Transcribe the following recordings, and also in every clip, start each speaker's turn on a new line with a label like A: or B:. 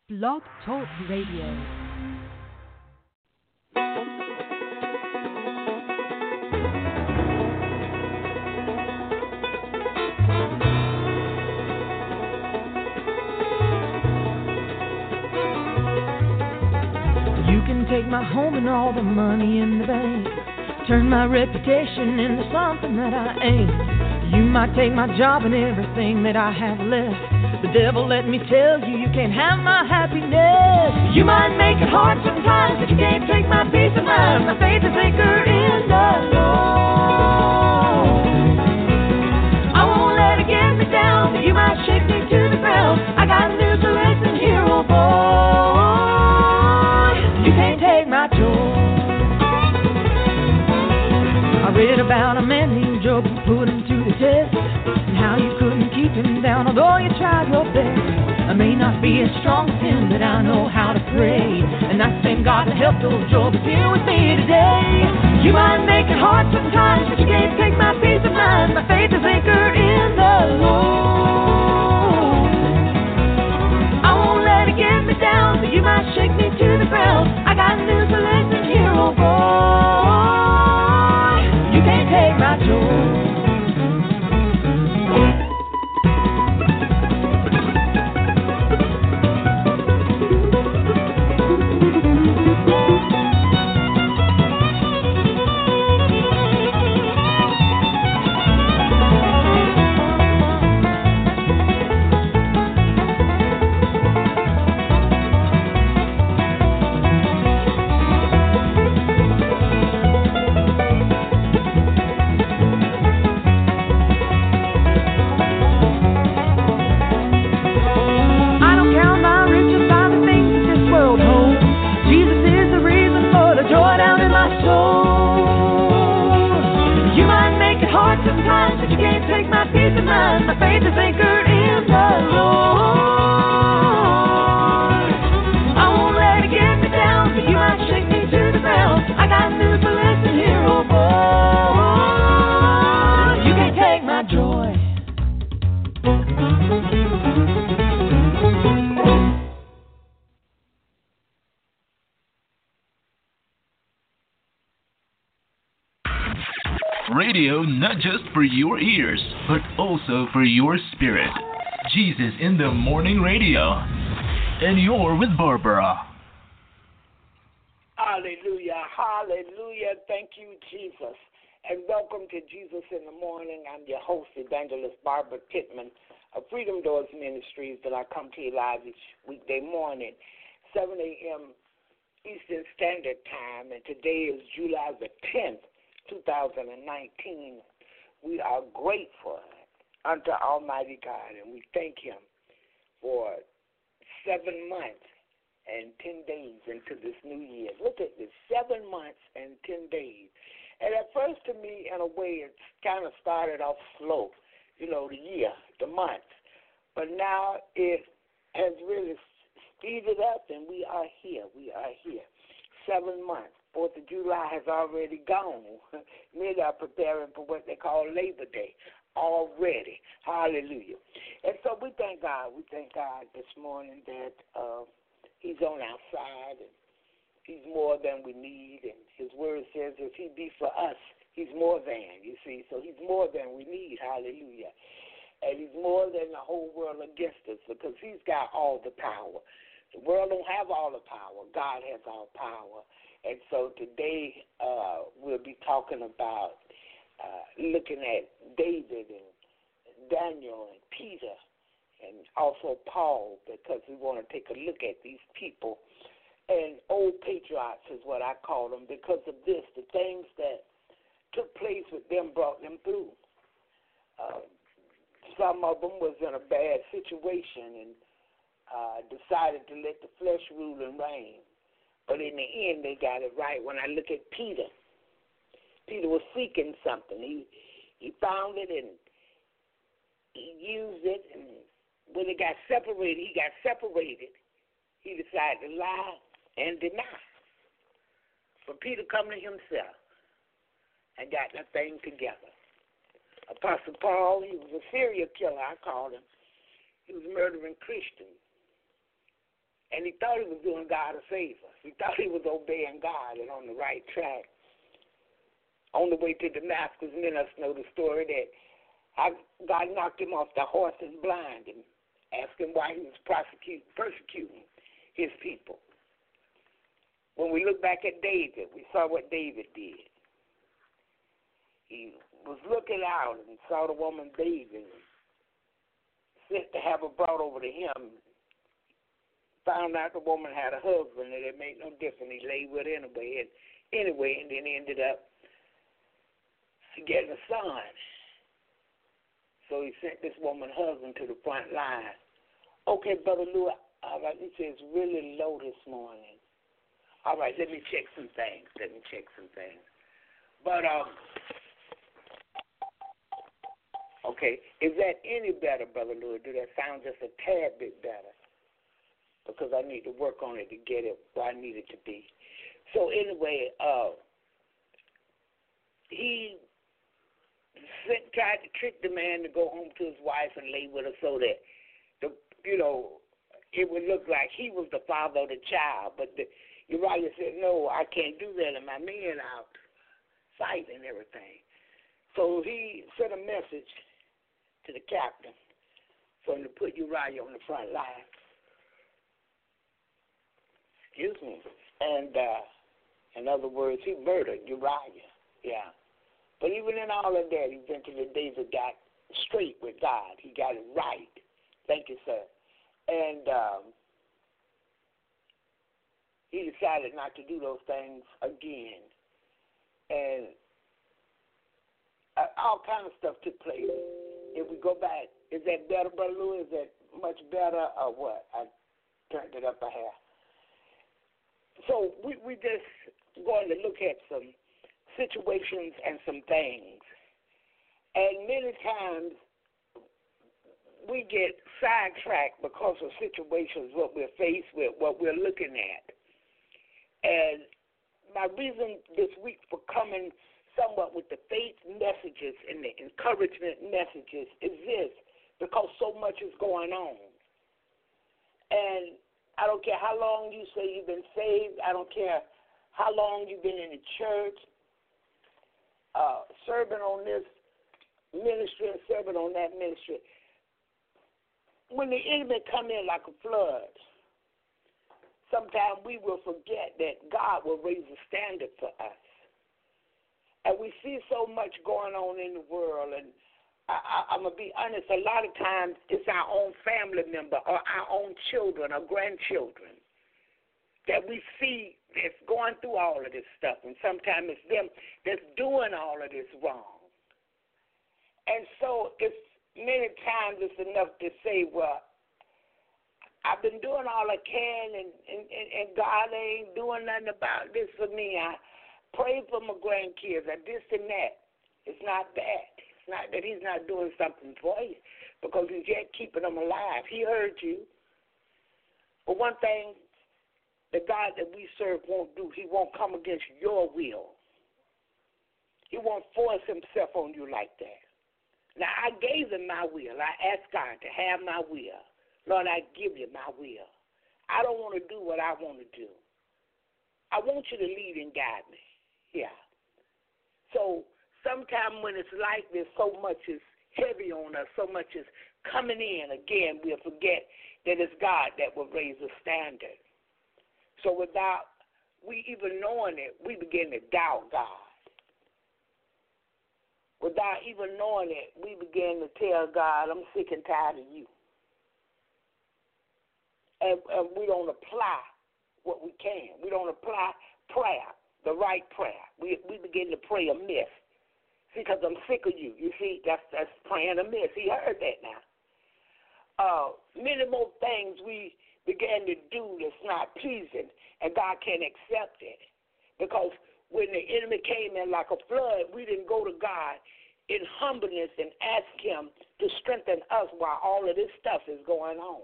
A: Blog Talk Radio.
B: You can take my home and all the money in the bank, turn my reputation into something that I ain't. You might take my job and everything that I have left. The devil, let me tell you, you can't have my happiness. You might make it hard sometimes, but you can't take my peace of mind. My faith is anchored in the Lord. I won't let it get me down, but you might shake me to the ground. I got news to listen here, oh boy. You can't take my joy. I read about a man named Job who put him to the test, and how you couldn't keep him down, although you tried your best. I may not be as strong as him, but I know how to pray, and that same God that helped old Job is here with me today. You might make it hard sometimes, but you can't take my peace of mind. My faith is anchored in the Lord. I won't let it get me down, but you might shake me to the ground. I got news to listen here, oh boy. You can't take my joy. My faith is anchored in the Lord. I won't let it get me down, so you might shake me to the ground. I got news to listen here, oh boy. You can't take my joy.
C: Radio not just for your ears, but also for your spirit. Jesus in the Morning Radio. And you're with Barbara.
D: Hallelujah, hallelujah. Thank you, Jesus. And welcome to Jesus in the Morning. I'm your host, Evangelist Barbara Pittman of Freedom Doors Ministries, that I come to you live each weekday morning, 7 a.m. Eastern Standard Time. And today is July the 10th. 2019, we are grateful unto Almighty God, and we thank Him for 7 months and 10 days into this new year. Look at this, 7 months and 10 days. And at first, to me, in a way, it kind of started off slow, the year, the months. But now it has really speeded up, and we are here. 7 months. 4th of July has already gone. Many are preparing for what they call Labor Day already. Hallelujah. And so we thank God. We thank God this morning that He's on our side, and He's more than we need. And His word says if He be for us, He's more than, you see. So He's more than we need. Hallelujah. And He's more than the whole world against us, because He's got all the power. The world don't have all the power. God has all power. And so today we'll be talking about looking at David and Daniel and Peter and also Paul, because we want to take a look at these people. And old patriots is what I call them, because of this. The things that took place with them brought them through. Some of them was in a bad situation and decided to let the flesh rule and reign. But in the end, they got it right. When I look at Peter was seeking something. He found it and he used it. And when he got separated, he decided to lie and deny. For Peter come to himself and got that thing together. Apostle Paul, he was a serial killer, I called him. He was murdering Christians. And he thought he was doing God a favor. He thought he was obeying God and on the right track. On the way to Damascus, many of us know the story that God knocked him off the horse and blinded him, asked him why he was persecuting his people. When we look back at David, we saw what David did. He was looking out and saw the woman bathing, sent to have her brought over to him, found out the woman had a husband, and it made no difference. He lay with her anyway, and then ended up getting a son. So he sent this woman husband to the front line. Okay, Brother Lou, all right, you say it's really low this morning. All right, let me check some things. But, okay, is that any better, Brother Lou? Do that sound just a tad bit better? Because I need to work on it to get it where I need it to be. So anyway, he tried to trick the man to go home to his wife and lay with her so that, it would look like he was the father of the child. But Uriah said, no, I can't do that, and my men out fighting and everything. So he sent a message to the captain for him to put Uriah on the front line. Excuse me. And in other words, he murdered Uriah. Yeah. But even in all of that, eventually David got straight with God. He got it right. Thank you, sir. And he decided not to do those things again. And all kinds of stuff took place. If we go back, is that better, Brother Lou? Is that much better or what? I turned it up a hair. So we just going to look at some situations and some things. And many times we get sidetracked because of situations, what we're faced with, what we're looking at. And my reason this week for coming somewhat with the faith messages and the encouragement messages is this, because so much is going on. And I don't care how long you say you've been saved. I don't care how long you've been in the church, serving on this ministry and serving on that ministry. When the enemy come in like a flood, sometimes we will forget that God will raise a standard for us. And we see so much going on in the world, and I'm going to be honest, a lot of times it's our own family member or our own children or grandchildren that we see that's going through all of this stuff, and sometimes it's them that's doing all of this wrong. And so it's many times it's enough to say, well, I've been doing all I can, and God ain't doing nothing about this for me. I pray for my grandkids, I this and that. It's not that. It's not that he's not doing something for you, because he's yet keeping them alive. He heard you. But one thing the God that we serve won't do, he won't come against your will. He won't force himself on you like that. Now, I gave him my will. I asked God to have my will. Lord, I give you my will. I don't want to do what I want to do. I want you to lead and guide me. Yeah. So sometimes when it's like this, so much is heavy on us, so much is coming in, again, we'll forget that it's God that will raise the standard. So without we even knowing it, we begin to doubt God. Without even knowing it, we begin to tell God, I'm sick and tired of you. And we don't apply what we can. We don't apply prayer, the right prayer. We begin to pray amiss. See, because I'm sick of you. You see, that's praying amiss. He heard that now. Many more things we began to do that's not pleasing, and God can't accept it. Because when the enemy came in like a flood, we didn't go to God in humbleness and ask him to strengthen us while all of this stuff is going on.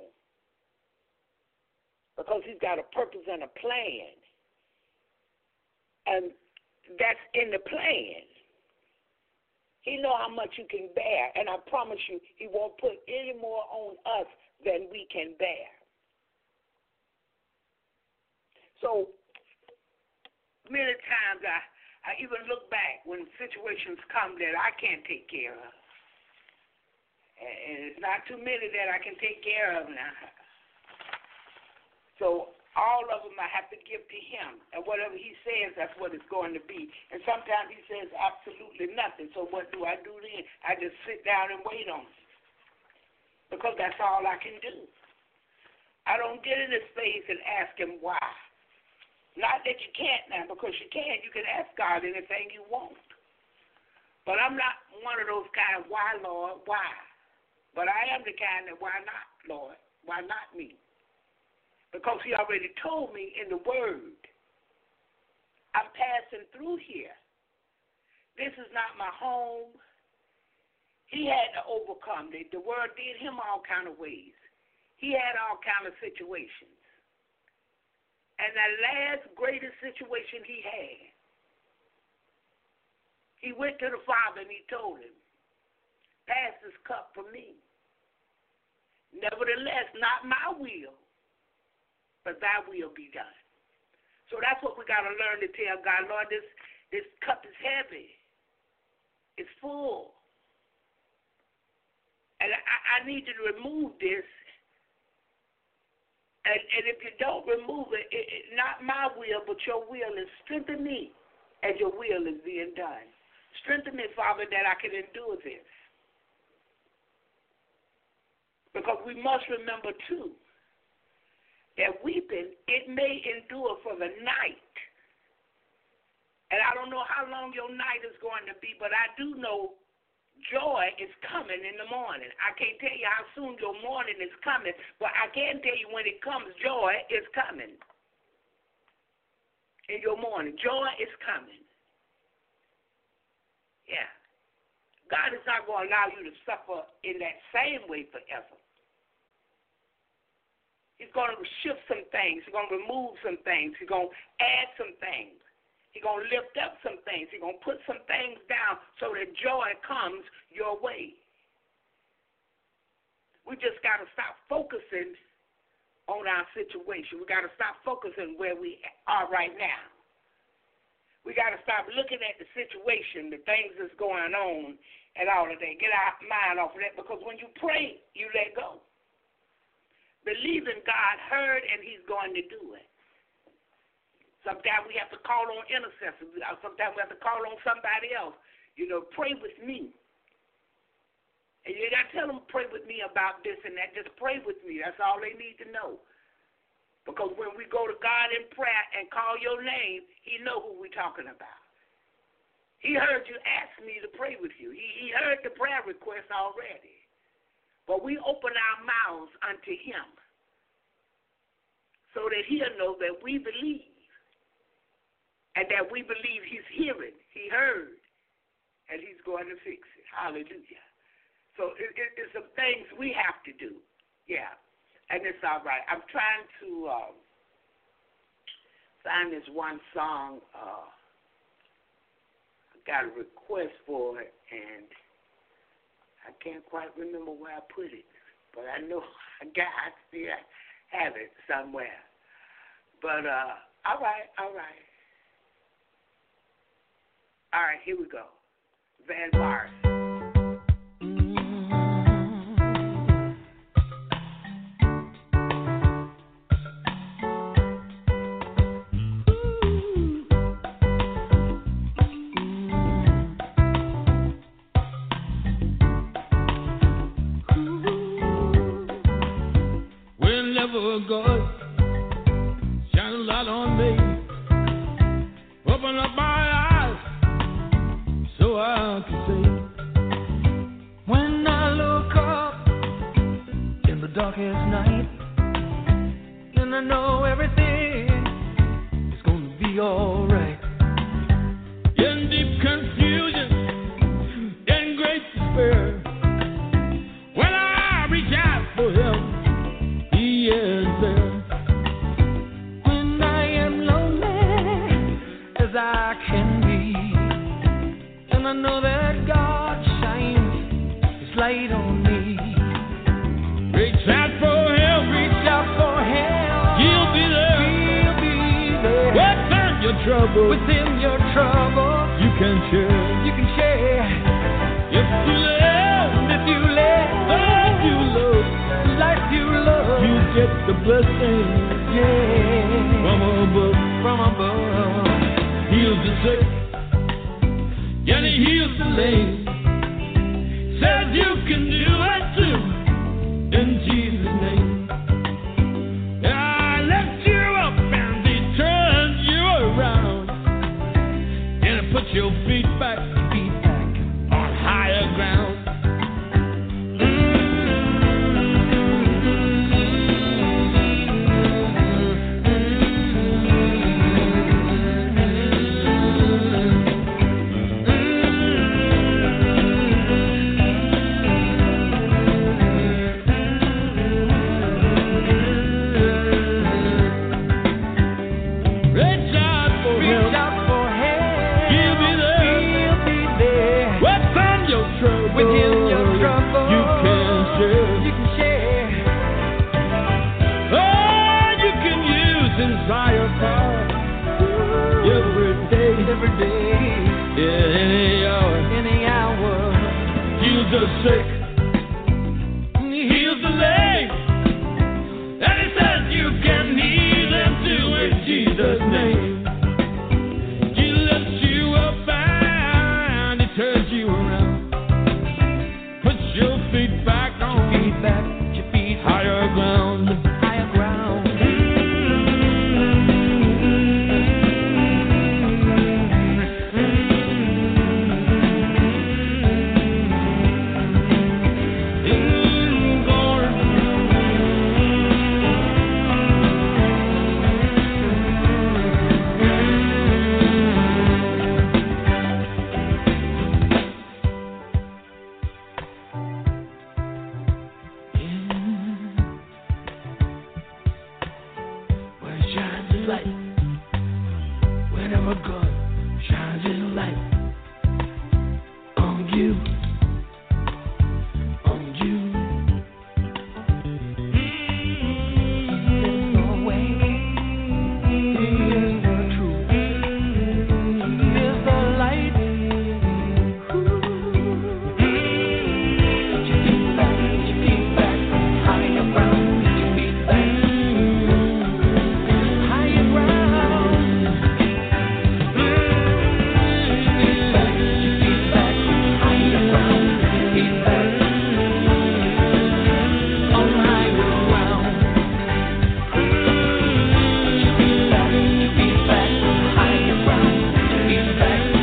D: Because he's got a purpose and a plan. And that's in the plan. He knows how much you can bear. And I promise you, he won't put any more on us than we can bear. So many times I even look back when situations come that I can't take care of. And it's not too many that I can take care of now. So all of them I have to give to him. And whatever he says, that's what it's going to be. And sometimes he says absolutely nothing. So what do I do then? I just sit down and wait on him. Because that's all I can do. I don't get in his face and ask him why. Not that you can't now, because you can. You can ask God anything you want. But I'm not one of those kind, why, Lord, why? But I am the kind that, why not, Lord? Why not me? Because he already told me in the Word, I'm passing through here. This is not my home. He had to overcome it. The Word did him all kind of ways. He had all kind of situations. And the last greatest situation he had, he went to the Father and he told him, pass this cup from me. Nevertheless, not my will, but thy will be done. So that's what we got to learn to tell God, Lord, this cup is heavy. It's full. And I need you to remove this. And if you don't remove it, not my will, but your will is strengthen me as your will is being done. Strengthen me, Father, that I can endure this. Because we must remember, too, that weeping, it may endure for the night. And I don't know how long your night is going to be, but I do know joy is coming in the morning. I can't tell you how soon your morning is coming, but I can tell you when it comes, joy is coming. In your morning, joy is coming. Yeah. God is not going to allow you to suffer in that same way forever. He's going to shift some things. He's going to remove some things. He's going to add some things. He's going to lift up some things. He's going to put some things down so that joy comes your way. We just got to stop focusing on our situation. We got to stop focusing where we are right now. We got to stop looking at the situation, the things that's going on, and all of that. Get our mind off of that, because when you pray, you let go. Believing God heard and he's going to do it. Sometimes we have to call on intercessors. Sometimes we have to call on somebody else. You know, pray with me. And you got to tell them, pray with me about this and that. Just pray with me. That's all they need to know. Because when we go to God in prayer and call your name, he know who we're talking about. He heard you ask me to pray with you. He heard the prayer request already. But we open our mouths unto him so that he'll know that we believe and that we believe he's hearing, he heard, and he's going to fix it. Hallelujah. So it's some things we have to do. Yeah, and it's all right. I'm trying to find this one song. I got a request for it, and I can't quite remember where I put it, but I know I still have it somewhere. But all right. All right, here we go. Van Morrison.
E: God, shine a light on me. Open up my eyes so I can see. When I look up in the darkest night, and I know everything is gonna be alright. In deep confusion, in great despair, when I reach out for him, he is there. When I am lonely as I can be, and I know that God shines his light on me. Reach out for him, he'll be there. He'll be trouble,
B: within your trouble,
E: you can share.
B: you can share.
E: If you let
B: Life you love, life you love,
E: you get the blessing
B: yeah,
E: from above.
B: from above.
E: Heals the sick, and he heals the lame. Says you can do it too, in Jesus' name. I lift you up and he turns you around, and it puts your feet back on higher ground. Reach out for
B: Reach
E: help.
B: out for help.
E: He'll be there.
B: He'll be there.
E: Within your trouble,
B: Within your trouble,
E: you can share.
B: you can share.
E: Oh, you can use his higher power every day,
B: Every day,
E: in any hour.
B: any hour.
E: Heals the sick, he heals the lame, and he says you can heal them too in Jesus' name. He lifts you up and he turns you around, puts your feet back on
B: Feet back, your feet
E: higher ground.
B: higher ground.
E: Where it shines his light, whenever God shines his light on you, on you.
B: There's no way, there's no truth, there's the light. Put your feet back, higher ground. Put your feet back, higher ground. Put your feet back, higher ground. Put your feet back on higher ground. Put your feet back, higher ground. Put your feet back on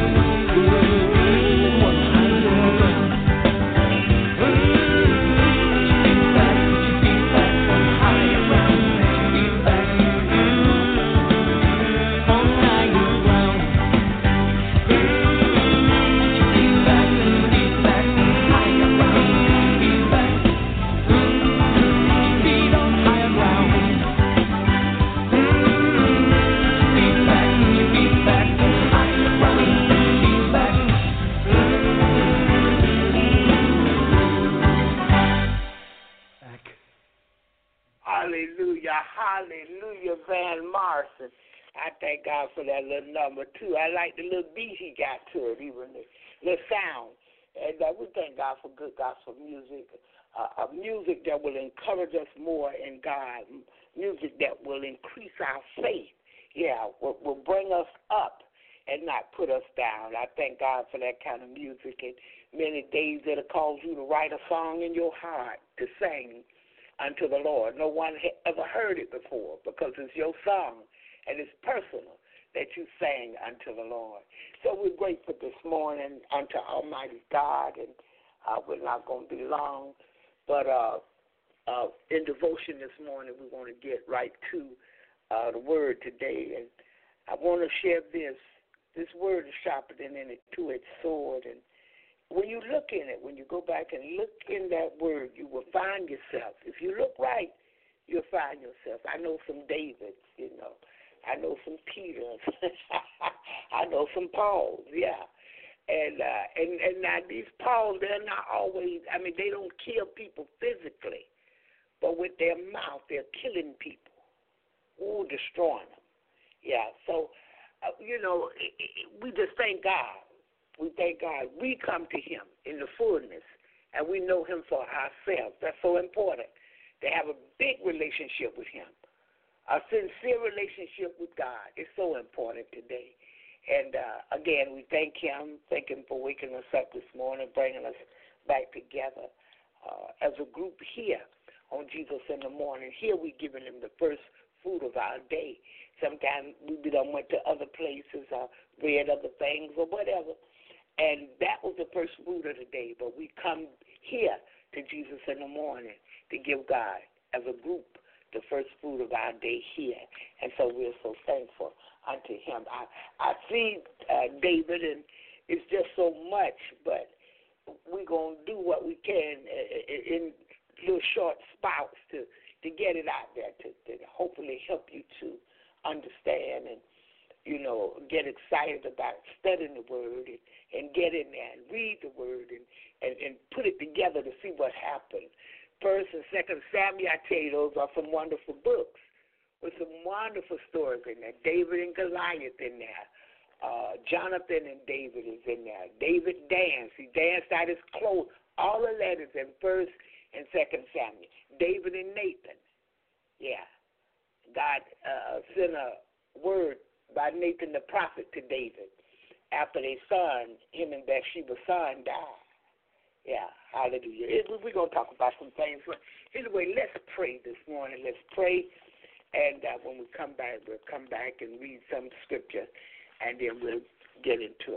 B: higher ground. Put your feet back on higher ground. Put your feet back on higher ground. Put your feet back higher ground. Feet back, feet on higher ground. Feet back, your feet back higher ground. Feet back.
D: Hallelujah, hallelujah, Van Morrison. I thank God for that little number, too. I like the little beat he got to it, even the little sound. And we thank God for good gospel music, music that will encourage us more in God, music that will increase our faith, will bring us up and not put us down. I thank God for that kind of music. And many days it'll cause you to write a song in your heart to sing unto the Lord. No one ever heard it before because it's your song and it's personal that you sang unto the Lord. So we're grateful this morning unto Almighty God, and we're not going to be long, but in devotion this morning we're going to get right to the word today, and I want to share this. This word is sharper than any two-edged sword, and when you look in it, when you go back and look in that word, you will find yourself. If you look right, you'll find yourself. I know some Davids, I know some Peters. I know some Pauls, yeah. And now these Pauls, they're not always, they don't kill people physically, but with their mouth, they're killing people. Destroying them. Yeah, so we just thank God. We thank God. We come to him in the fullness, and we know him for ourselves. That's so important, to have a big relationship with him. A sincere relationship with God is so important today. And, again, we thank him for waking us up this morning, bringing us back together as a group here on Jesus in the Morning. Here we're giving him the first food of our day. Sometimes we went to other places or read other things or whatever, and that was the first food of the day. But we come here to Jesus in the Morning to give God, as a group, the first food of our day here. And so we're so thankful unto him. I see David, and it's just so much, but we're going to do what we can in little short spouts to get it out there, to hopefully help you to understand and, get excited about studying the Word and get in there and read the Word and put it together to see what happened. First and Second Samuel, I tell you, those are some wonderful books with some wonderful stories in there. David and Goliath in there. Jonathan and David is in there. David danced. He danced out his clothes. All of that is in First and Second Samuel. David and Nathan. Yeah. God sent a word by Nathan the prophet to David after their son, him and Bathsheba's son, died. Yeah, hallelujah. We're going to talk about some things. But anyway, let's pray this morning. Let's pray. And when we come back, we'll come back and read some scripture, and then we'll get into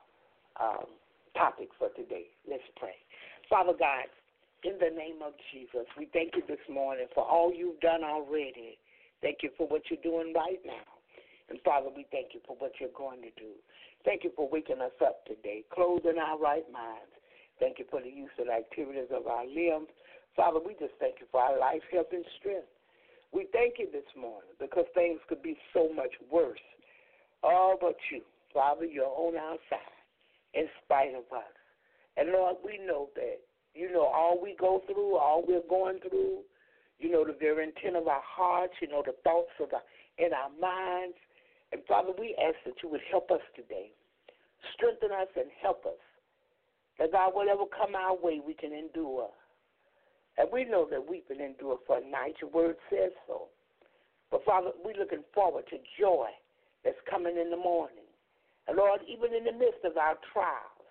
D: our topic for today. Let's pray. Father God, in the name of Jesus, we thank you this morning for all you've done already. Thank you for what you're doing right now. And, Father, we thank you for what you're going to do. Thank you for waking us up today, clothing our right minds. Thank you for the use and activities of our limbs. Father, we just thank you for our life, health, and strength. We thank you this morning because things could be so much worse. All but you. Father, you're on our side in spite of us. And, Lord, we know that, all we go through, all we're going through, the very intent of our hearts, the thoughts in our minds. And, Father, we ask that you would help us today. Strengthen us and help us. That, God, whatever come our way, we can endure. And we know that we can endure for a night. Your word says so. But, Father, we're looking forward to joy that's coming in the morning. And, Lord, even in the midst of our trials,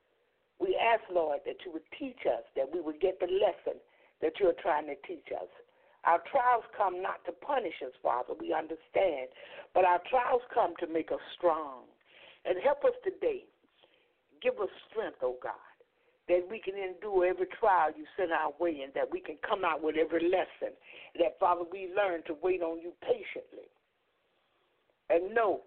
D: we ask, Lord, that you would teach us, that we would get the lesson that you're trying to teach us. Our trials come not to punish us, Father, we understand, but our trials come to make us strong. And help us today. Give us strength, oh God, that we can endure every trial you send our way and that we can come out with every lesson, that, Father, we learn to wait on you patiently and know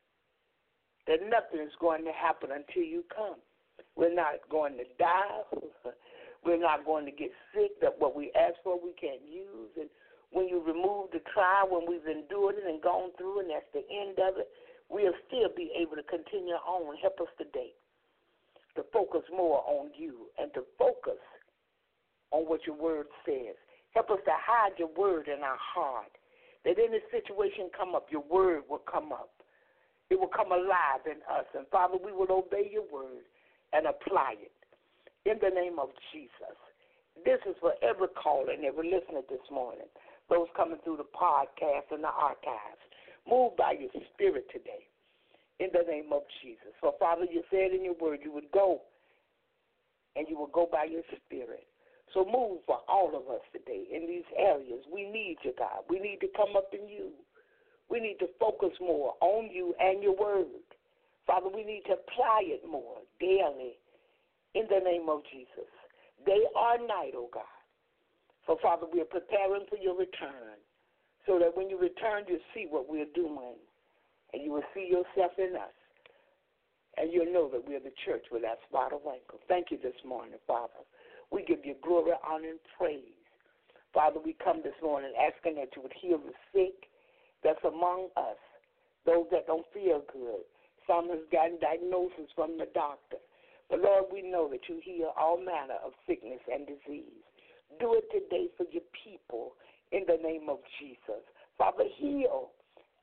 D: that nothing is going to happen until you come. We're not going to die. We're not going to get sick. That what we ask for we can't use. And when you remove the trial, when we've endured it and gone through, and that's the end of it, we'll still be able to continue on. Help us today to focus more on you and to focus on what your word says. Help us to hide your word in our heart, that any situation come up, your word will come up. It will come alive in us. And, Father, we will obey your word and apply it. In the name of Jesus. This is for every caller and every listener this morning, those coming through the podcast and the archives. Move by your spirit today, in the name of Jesus. For, Father, you said in your word you would go, and you will go by your spirit. So move for all of us today in these areas. We need you, God. We need to come up in you. We need to focus more on you and your word. Father, we need to apply it more daily. In the name of Jesus. Day or night, oh God. So, Father, we are preparing for your return so that when you return, you'll see what we're doing and you will see yourself in us. And you'll know that we're the church without spot or wrinkle. Thank you this morning, Father. We give you glory, honor, and praise. Father, we come this morning asking that you would heal the sick that's among us, those that don't feel good. Some has gotten diagnosis from the doctor. But, Lord, we know that you heal all manner of sickness and disease. Do it today for your people in the name of Jesus. Father, heal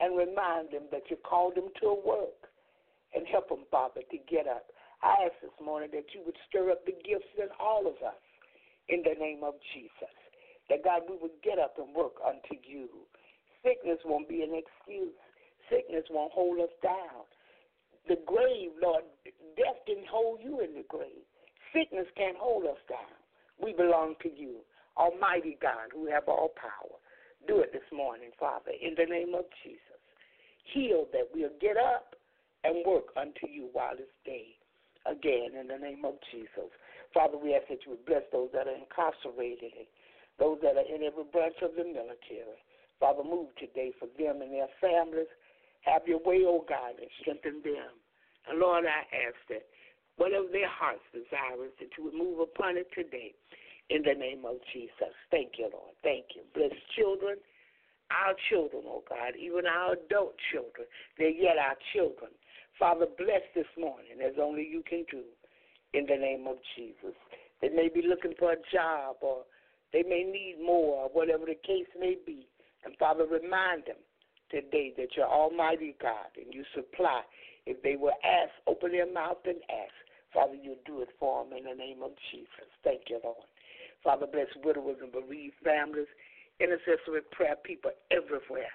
D: and remind them that you called them to a work, and help them, Father, to get up. I ask this morning that you would stir up the gifts in all of us in the name of Jesus, that, God, we would get up and work unto you. Sickness won't be an excuse. Sickness won't hold us down. The grave, Lord, death didn't hold you in the grave. Sickness can't hold us down. We belong to you, Almighty God, who have all power. Do it this morning, Father, in the name of Jesus. Heal that we'll get up and work unto you while it's day. Again, in the name of Jesus. Father, we ask that you would bless those that are incarcerated and those that are in every branch of the military. Father, move today for them and their families. Have your way, oh God, and strengthen them. And Lord, I ask that whatever their heart's desire is, that you would move upon it today in the name of Jesus. Thank you, Lord. Thank you. Bless children, our children, oh God, even our adult children. They're yet our children. Father, bless this morning as only you can do in the name of Jesus. They may be looking for a job, or they may need more, or whatever the case may be. And Father, remind them today that you're Almighty God and you supply. If they will ask, open their mouth and ask. Father, you'll do it for them in the name of Jesus. Thank you, Lord. Father, bless widowers and bereaved families, intercessory prayer people everywhere.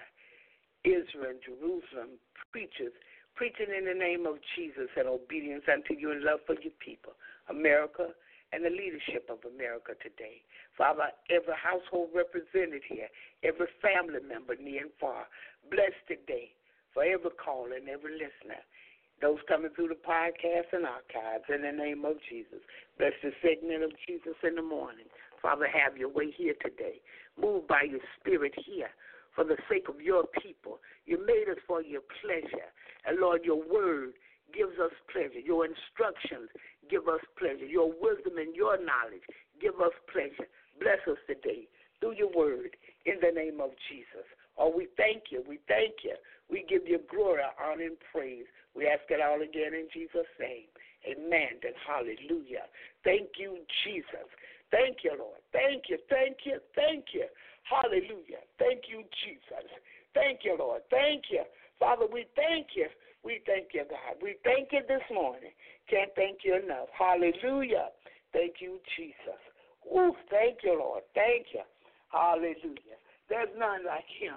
D: Israel and Jerusalem, preachers, preaching in the name of Jesus and obedience unto you and love for your people, America and the leadership of America today. Father, every household represented here, every family member near and far, bless today for every caller and every listener, those coming through the podcast and archives, in the name of Jesus. Bless the segment of Jesus in the morning. Father, have your way here today. Move by your spirit here for the sake of your people. You made us for your pleasure. And, Lord, your word gives us pleasure. Your instructions give us pleasure. Your wisdom and your knowledge give us pleasure. Bless us today through your word in the name of Jesus. Oh, we thank you. We thank you. We give you glory, honor, and praise. We ask it all again in Jesus' name. Amen and hallelujah. Thank you, Jesus. Thank you, Lord. Thank you, thank you, thank you. Hallelujah. Thank you, Jesus. Thank you, Lord. Thank you. Father, we thank you. We thank you, God. We thank you this morning. Can't thank you enough. Hallelujah. Thank you, Jesus. Ooh, thank you, Lord. Thank you. Hallelujah. There's none like him.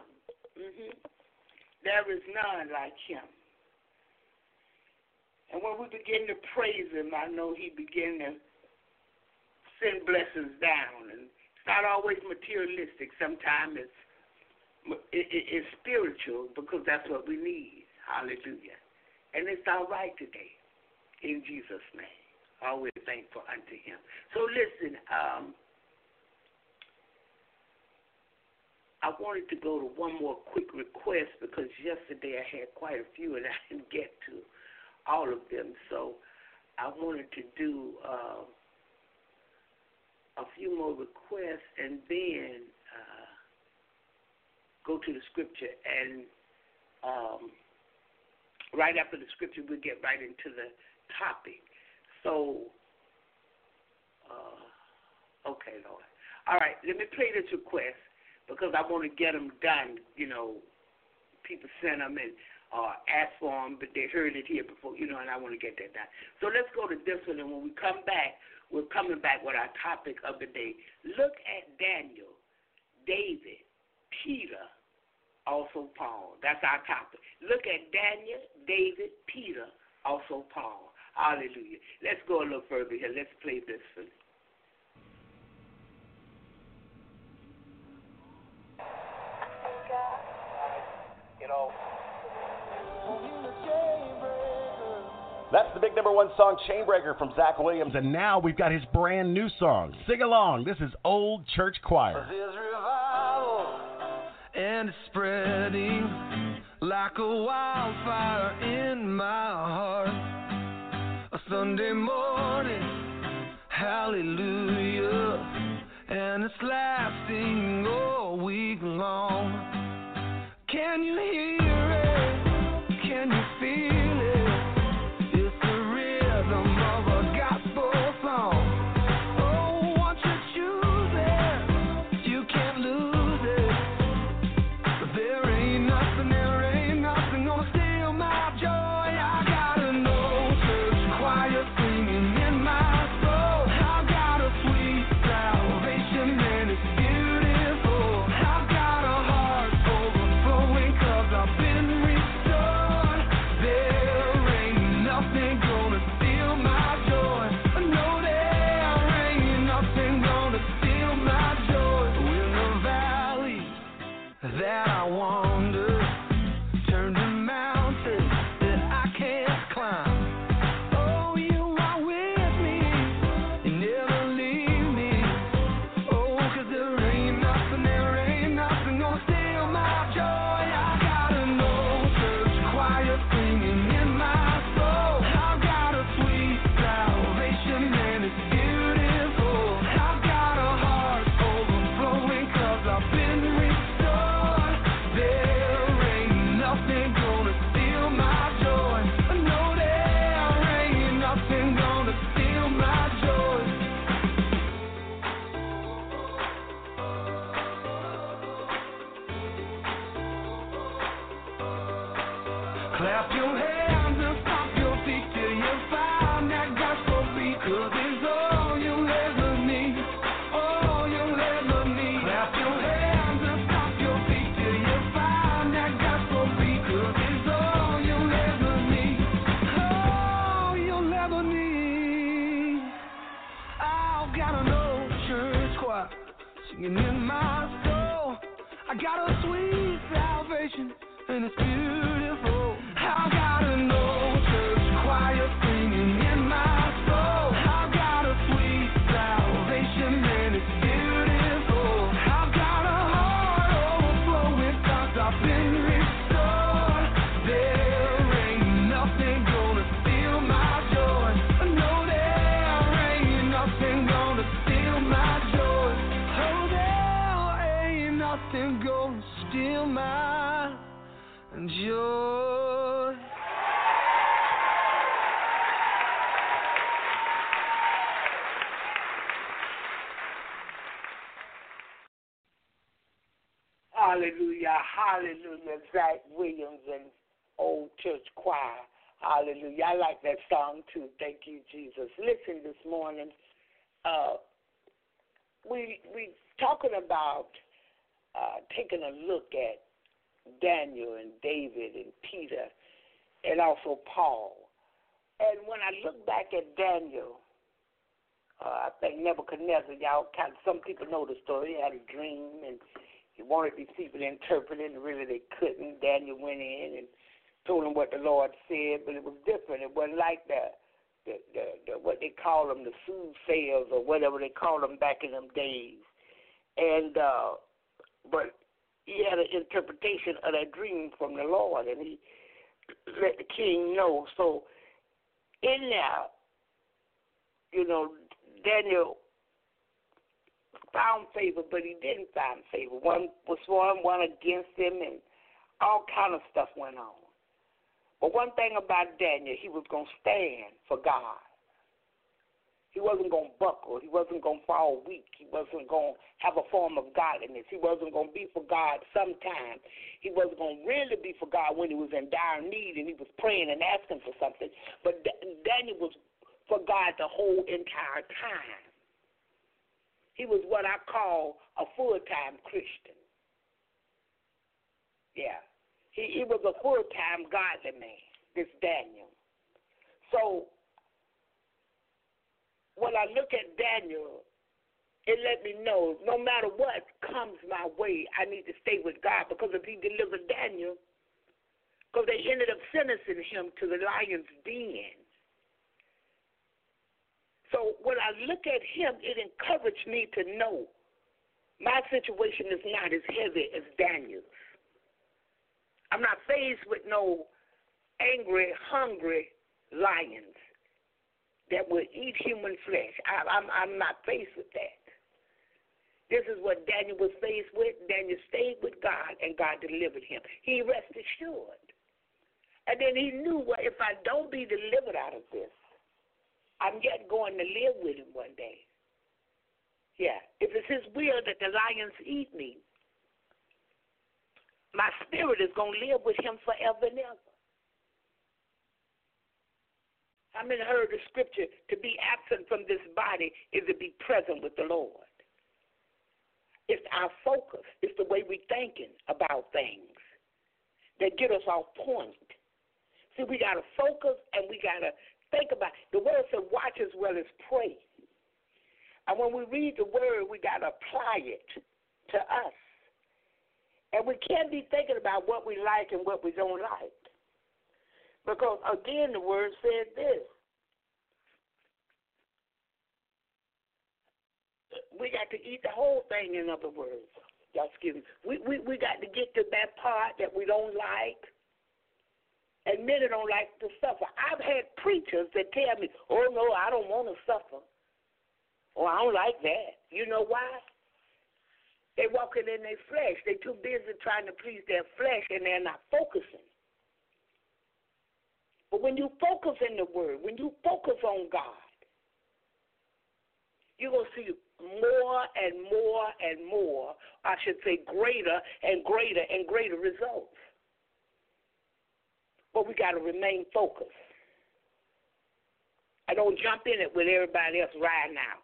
D: There is none like him. And when we begin to praise him, I know he begin to send blessings down. And it's not always materialistic. Sometimes it's spiritual, because that's what we need. Hallelujah. And it's all right today, in Jesus' name. Always thankful unto him. So listen, I wanted to go to one more quick request, because yesterday I had quite a few and I didn't get to all of them. So I wanted to do a few more requests and then go to the scripture. And right after the scripture, we'll get right into the topic. So, okay, Lord. All right, let me play this request, because I want to get them done. You know, people send them and ask for them, but they heard it here before, and I want to get that done. So let's go to this one, and when we come back, we're coming back with our topic of the day. Look at Daniel, David, Peter, also Paul. That's our topic. Look at Daniel, David, Peter, also Paul. Hallelujah. Let's go a little further here. Let's play this for you.
F: That's the big number one song, Chainbreaker, from Zach Williams.
G: And now we've got his brand new song. Sing along. This is Old Church Choir.
E: There's revival, and it's spreading like a wildfire in my heart. A Sunday morning, hallelujah, and it's lasting all week long. Can you hear it? Can you feel it? It's the rhythm of a gospel song. Oh, once you choose it, you can't lose it. There ain't nothing, there ain't I wander, turn to mountains that I can't climb. Oh, you are with me, you never leave me. Oh, 'cause there ain't nothing gonna steal my joy. I got an old church choir singing in my soul. I've got a sweet salvation and it's beautiful. I've got a heart overflowing 'cause I've been restored. There ain't nothing gonna steal my joy. No, there ain't nothing gonna steal my joy. Clap your hands and stomp your feet till you find that gospel beat, 'cause it's all you'll ever need, all you'll ever need. Clap your hands and stomp your feet till you find that gospel beat, 'cause it's all you'll ever need, all you'll ever need. I've got an old church choir singing in my soul. I got a sweet salvation and it's beautiful. I've got an old church choir singing in my soul. I've got a sweet salvation and it's beautiful. I've got a heart overflowing 'cause I've been restored. There ain't nothing gonna steal my joy. No, there ain't nothing gonna steal my joy. Oh, there ain't nothing gonna steal my joy.
D: Hallelujah, hallelujah. Zach Williams and Old Church Choir. Hallelujah. I like that song too. Thank you, Jesus. Listen, this morning, we talking about taking a look at Daniel and David and Peter and also Paul. And when I look back at Daniel, I think Nebuchadnezzar, some people know the story. He had a dream and he wanted these people to interpret it, and really they couldn't. Daniel went in and told him what the Lord said, but it was different. It wasn't like the what they call them, the soothsayers or whatever they called them back in them days. And but he had an interpretation of that dream from the Lord, and he let the king know. So in there, Daniel found favor, but he didn't find favor. One was for him, one against him, and all kind of stuff went on. But one thing about Daniel, he was going to stand for God. He wasn't going to buckle. He wasn't going to fall weak. He wasn't going to have a form of godliness. He wasn't going to be for God sometime. He wasn't going to really be for God when he was in dire need and he was praying and asking for something. But Daniel was for God the whole entire time. He was what I call a full-time Christian. Yeah. He was a full-time godly man, this Daniel. So when I look at Daniel, it let me know no matter what comes my way, I need to stay with God, because if he delivered Daniel, because they ended up sentencing him to the lion's den. So when I look at him, it encouraged me to know my situation is not as heavy as Daniel's. I'm not faced with no angry, hungry lions that will eat human flesh. I'm not faced with that. This is what Daniel was faced with. Daniel stayed with God, and God delivered him. He rested assured. And then he knew, well, if I don't be delivered out of this, I'm yet going to live with him one day. Yeah, if it's his will that the lions eat me, my spirit is going to live with him forever and ever. I mean, I heard the scripture, to be absent from this body is to be present with the Lord. It's our focus. It's the way we're thinking about things that get us off point. See, we got to focus and we got to think about it. The word said watch as well as pray. And when we read the word, we got to apply it to us. And we can't be thinking about what we like and what we don't like. Because, again, the word says this. We got to eat the whole thing, in other words. Y'all excuse me. We got to get to that part that we don't like. And many don't like to suffer. I've had preachers that tell me, oh, no, I don't want to suffer. Or I don't like that. You know why? They walking in their flesh. They're too busy trying to please their flesh, and they're not focusing. But when you focus in the Word, when you focus on God, you're going to see more and more and more, I should say greater and greater and greater results. But we got to remain focused. I don't jump in it with everybody else riding out.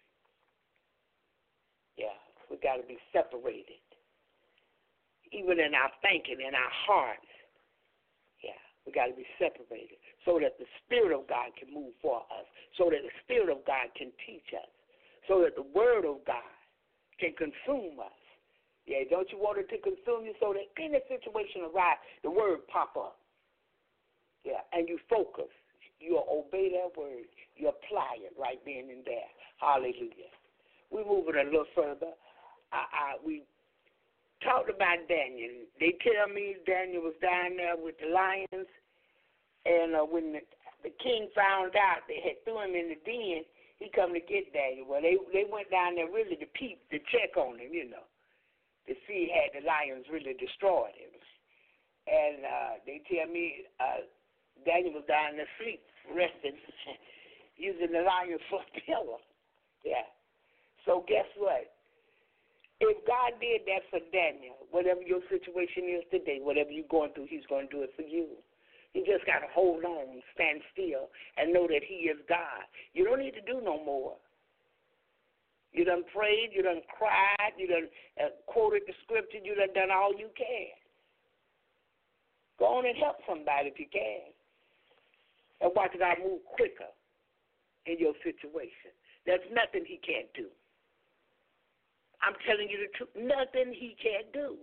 D: Yeah, we got to be separated. Even in our thinking, in our hearts. Yeah, we got to be separated so that the Spirit of God can move for us, so that the Spirit of God can teach us, so that the Word of God can consume us. Yeah, don't you want it to consume you so that any situation arrives, the Word pop up. Yeah, and you focus. You'll obey that Word. You apply it right then and there. Hallelujah. We move it a little further. We talked about Daniel. They tell me Daniel was down there with the lions, and when the king found out they had threw him in the den, he come to get Daniel. Well, they went down there really to peep, to check on him, you know, to see had the lions really destroyed him. And they tell me Daniel was down there asleep, resting, using the lions for a pillow. Yeah. So guess what? If God did that for Daniel, whatever your situation is today, whatever you're going through, he's going to do it for you. You just got to hold on, stand still, and know that he is God. You don't need to do no more. You done prayed, you done cried, you done quoted the scripture, you done all you can. Go on and help somebody if you can. And watch God move quicker in your situation. There's nothing he can't do. I'm telling you the truth, nothing he can't do.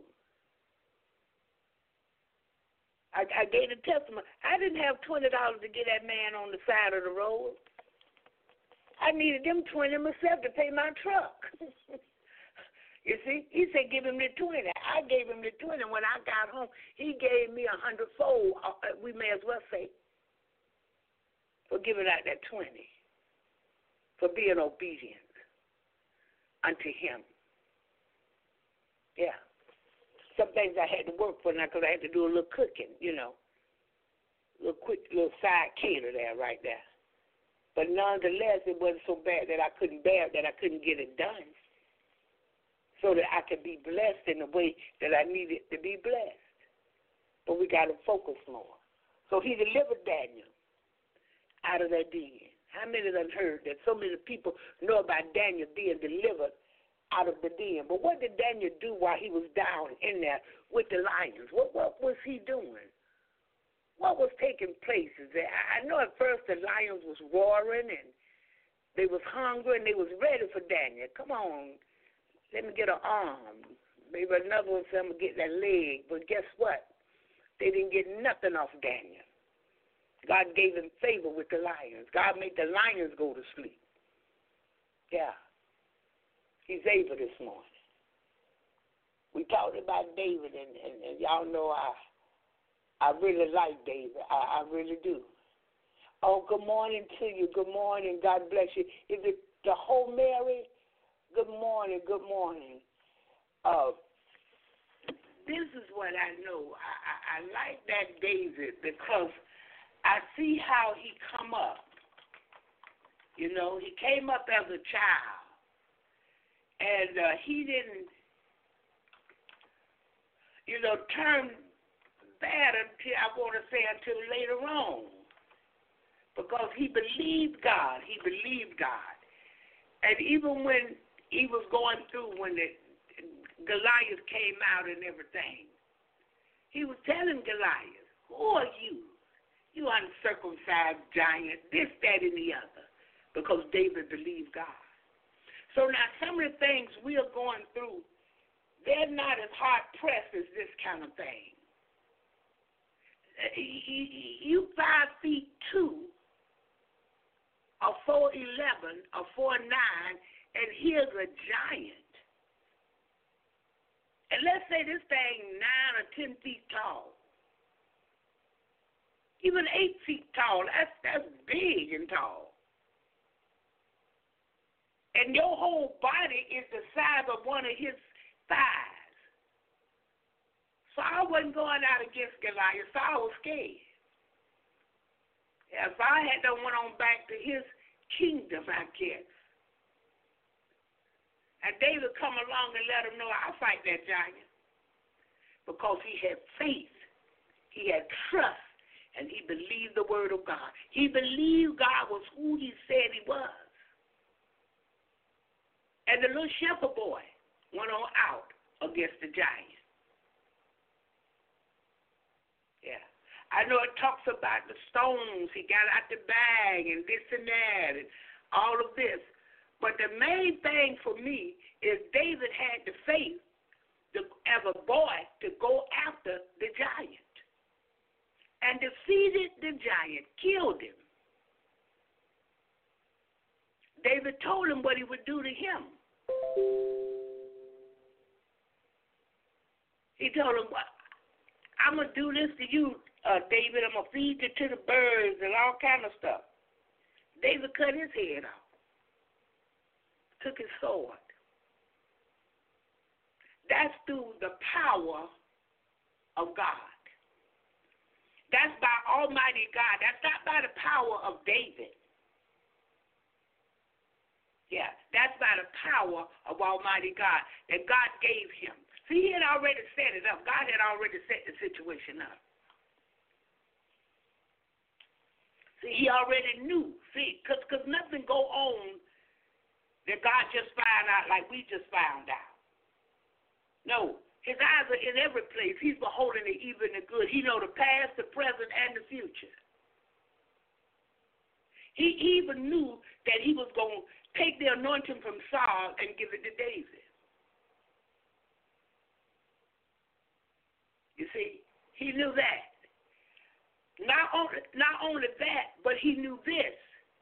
D: I gave a testimony. I didn't have $20 to get that man on the side of the road. I needed them 20 myself to pay my truck. You see, he said give him the 20. I gave him the 20. When I got home, he gave me 100-fold, we may as well say, for giving out that 20, for being obedient unto him. Yeah. Some things I had to work for now because I had to do a little cooking, you know. A little quick, little side cater there, right there. But nonetheless, it wasn't so bad that I couldn't bear it, that I couldn't get it done so that I could be blessed in the way that I needed to be blessed. But we got to focus more. So he delivered Daniel out of that den. How many of them heard that so many people know about Daniel being delivered out of the den? But what did Daniel do while he was down in there with the lions? What was he doing? What was taking place? I know at first the lions was roaring and they was hungry and they was ready for Daniel. Come on, let me get an arm. Maybe another one said I'm going to get that leg. But guess what? They didn't get nothing off Daniel. God gave him favor with the lions. God made the lions go to sleep. Yeah. He's able this morning. We talked about David, and y'all know I really like David. I really do. Oh, good morning to you. Good morning. God bless you. Is it the whole Mary? Good morning. Good morning. This is what I know. I like that David because I see how he come up. You know, he came up as a child. And he didn't, you know, turn bad until later on. Because he believed God. He believed God. And even when he was going through, when the Goliath came out and everything, he was telling Goliath, who are you? You uncircumcised giant, this, that, and the other. Because David believed God. So now some of the things we are going through, they're not as hard-pressed as this kind of thing. You 5'2", or 4'11", or 4'9", and here's a giant. And let's say this thing 9 or 10 feet tall. Even 8 feet tall. That's big and tall. And your whole body is the size of one of his thighs. Saul wasn't going out against Goliath. Saul was scared. Yeah, Saul had to went on back to his kingdom, I guess. And David come along and let him know, I'll fight that giant. Because he had faith. He had trust. And he believed the word of God. He believed God was who he said he was. And the little shepherd boy went on out against the giant. Yeah. I know it talks about the stones. He got out the bag and this and that and all of this. But the main thing for me is David had the faith as a boy to go after the giant. And defeated the giant, killed him. David told him what he would do to him. He told him, I'm going to do this to you, David. I'm going to feed you to the birds and all kind of stuff. David cut his head off. Took his sword. That's through the power of God. That's by Almighty God. That's not by the power of David. Yeah, that's by the power of Almighty God that God gave him. See, he had already set it up. God had already set the situation up. See, he already knew. See, because nothing go on that God just found out like we just found out. No, his eyes are in every place. He's beholding the evil and the good. He know the past, the present, and the future. He even knew that he was going to take the anointing from Saul and give it to David. You see, he knew that. Not only that, but he knew this.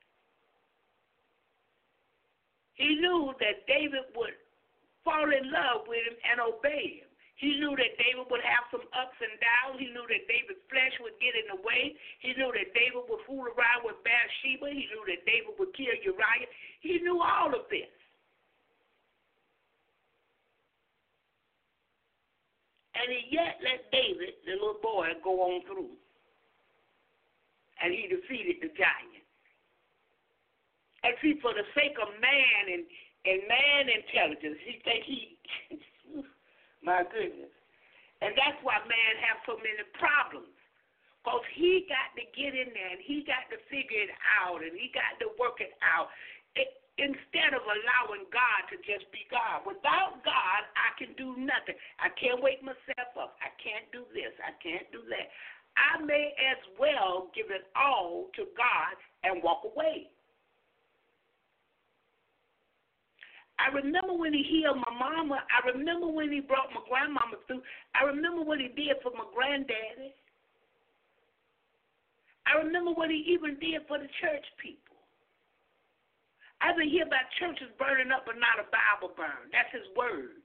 D: He knew that David would fall in love with him and obey him. He knew that David would have some ups and downs. He knew that David's flesh would get in the way. He knew that David would fool around with Bathsheba. He knew that David would kill Uriah. He knew all of this. And he yet let David, the little boy, go on through. And he defeated the giant. And see, for the sake of man and man intelligence, he think my goodness. And that's why man have so many problems. Because he got to get in there and he got to figure it out and he got to work it out. Instead of allowing God to just be God. Without God, I can do nothing. I can't wake myself up. I can't do this. I can't do that. I may as well give it all to God and walk away. I remember when he healed my mama. I remember when he brought my grandmama through. I remember what he did for my granddaddy. I remember what he even did for the church people. I've been hearing about churches burning up but not a Bible burn. That's his word.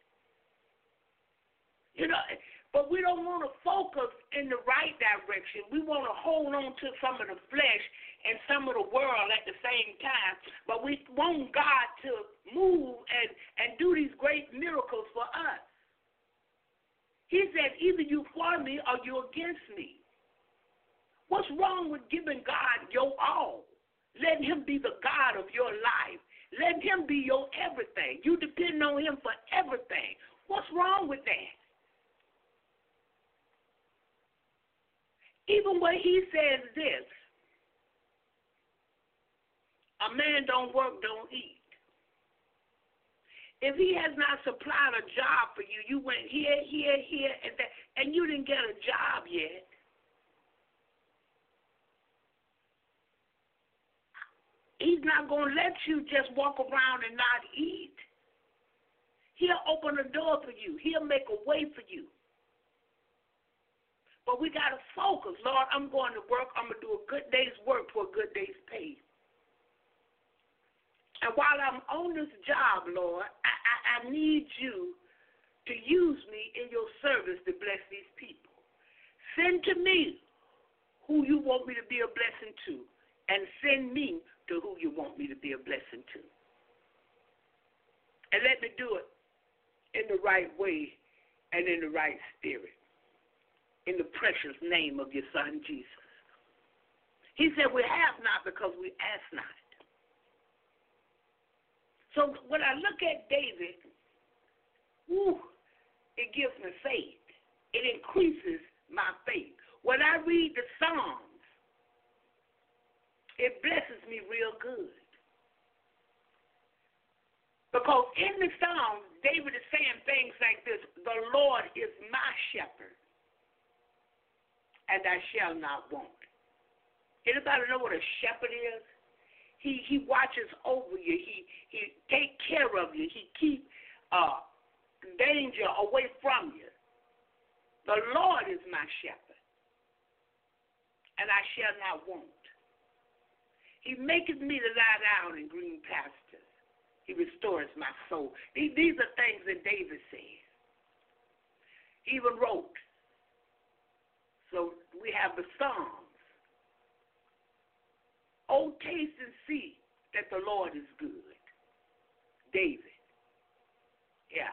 D: You know, but we don't want to focus in the right direction. We want to hold on to some of the flesh and some of the world at the same time. But we want God to move and do these great miracles for us. He said, either you for me or you against me. What's wrong with giving God your all? Letting him be the God of your life. Letting him be your everything. You depend on him for everything. What's wrong with that? Even when he says this, a man don't work, don't eat. If he has not supplied a job for you, you went here, and that, and you didn't get a job yet. He's not going to let you just walk around and not eat. He'll open a door for you. He'll make a way for you. But we got to focus. Lord, I'm going to work. I'm going to do a good day's work for a good day's pay. And while I'm on this job, Lord, I need you to use me in your service to bless these people. Send to me who you want me to be a blessing to, and send me to who you want me to be a blessing to. And let me do it in the right way and in the right spirit. In the precious name of your Son, Jesus. He said we have not because we ask not. So when I look at David, it gives me faith. It increases my faith. When I read the Psalms, it blesses me real good. Because in the Psalms, David is saying things like this: the Lord is my shepherd, and I shall not want. Anybody know what a shepherd is? He watches over you. He take care of you. He keep danger away from you. The Lord is my shepherd, and I shall not want. He maketh me to lie down in green pastures. He restores my soul. These are things that David said. He even wrote. So we have the Psalms. Oh, taste and see that the Lord is good. David. Yeah.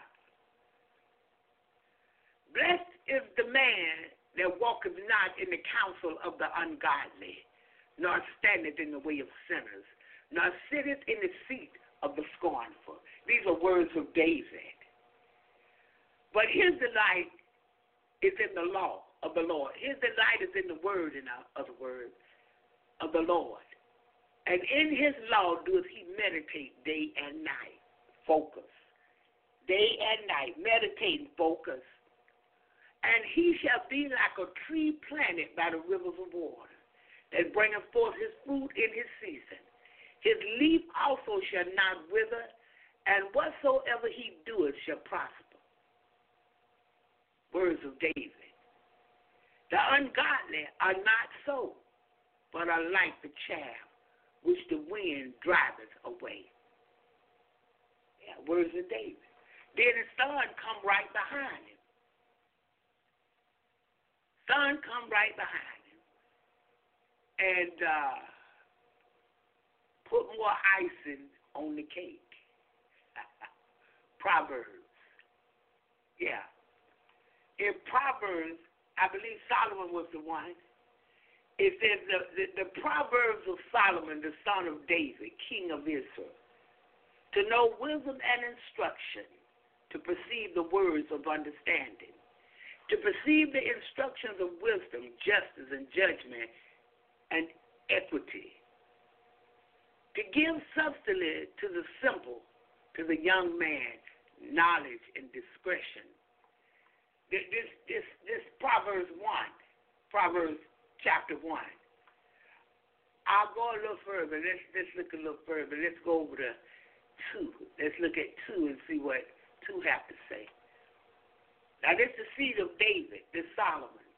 D: Blessed is the man that walketh not in the counsel of the ungodly, nor standeth in the way of sinners, nor sitteth in the seat of the scornful. These are words of David. But his delight is in the law of the Lord. His delight is in the word, in other words, of the Lord. And in his law doeth he meditate day and night. Focus. Day and night. Meditate and focus. And he shall be like a tree planted by the rivers of water, that bringeth forth his fruit in his season. His leaf also shall not wither, and whatsoever he doeth shall prosper. Words of David. The ungodly are not so, but are like the chaff which the wind driveth away. Yeah, words of David. Then the sun come right behind him. Sun come right behind him. And put more icing on the cake. Proverbs. Yeah. In Proverbs, I believe Solomon was the one. It says the Proverbs of Solomon, the son of David, king of Israel, to know wisdom and instruction, to perceive the words of understanding, to perceive the instructions of wisdom, justice, and judgment, and equity, to give substance to the simple, to the young man, knowledge and discretion. This Proverbs 1, Proverbs chapter 1. I'll go a little further. Let's look a little further. Let's go over to 2. Let's look at 2 and see what 2 have to say. Now, this is the seed of David, this Solomon.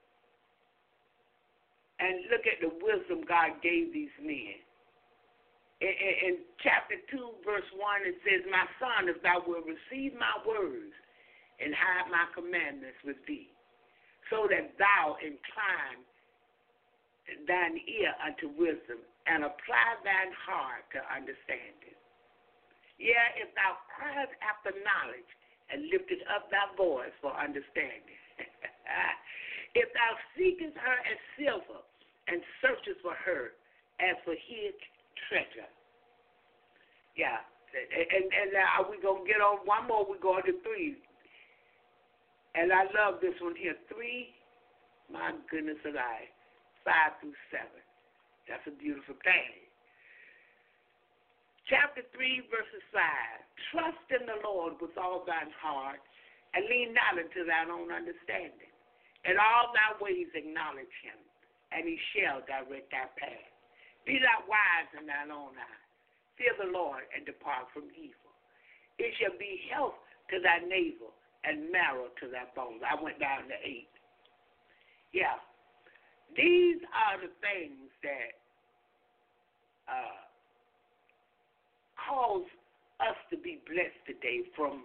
D: And look at the wisdom God gave these men. In chapter 2, verse 1, it says, my son, if thou wilt receive my words and hide my commandments with thee, so that thou incline thine ear unto wisdom and apply thine heart to understanding. Yeah, if thou criest after knowledge and liftest up thy voice for understanding. If thou seekest her as silver and searchest for her as for hid treasure. Yeah, and now we're going to get on one more. We're going to 3. And I love this one here. 3, my goodness alive, 5 through 7. That's a beautiful thing. Chapter 3, verses 5. Trust in the Lord with all thine heart, and lean not unto thine own understanding. In all thy ways acknowledge him, and he shall direct thy path. Be not wise in thine own eyes. Fear the Lord and depart from evil. It shall be health to thy navel and marrow to thy bones. I went down to 8. Yeah. These are the things that cause us to be blessed today from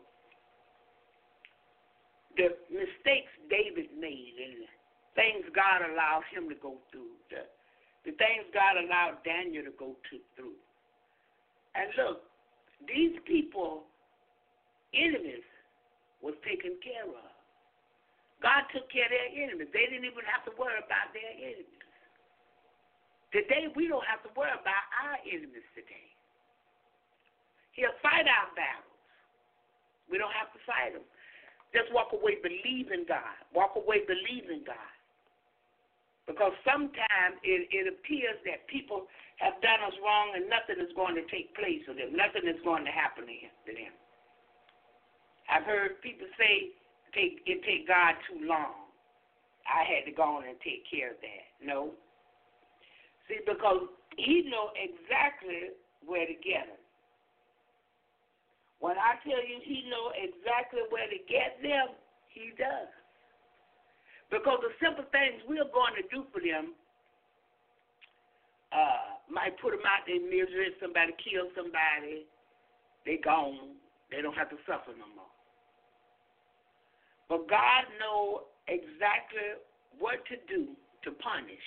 D: the mistakes David made and things God allowed him to go through, the things God allowed Daniel to go through. And look, these people, enemies, was taken care of. God took care of their enemies. They didn't even have to worry about their enemies. Today, we don't have to worry about our enemies today. He'll fight our battles. We don't have to fight them. Just walk away believing God. Walk away believing God. Because sometimes it appears that people have done us wrong and nothing is going to take place with them. Nothing is going to happen to them. I've heard people say it take God too long. I had to go on and take care of that. No. See, because he knows exactly where to get them. When I tell you he knows exactly where to get them, he does. Because the simple things we're going to do for them might put them out their misery. Somebody kills somebody, they gone. They don't have to suffer no more. But God knows exactly what to do to punish.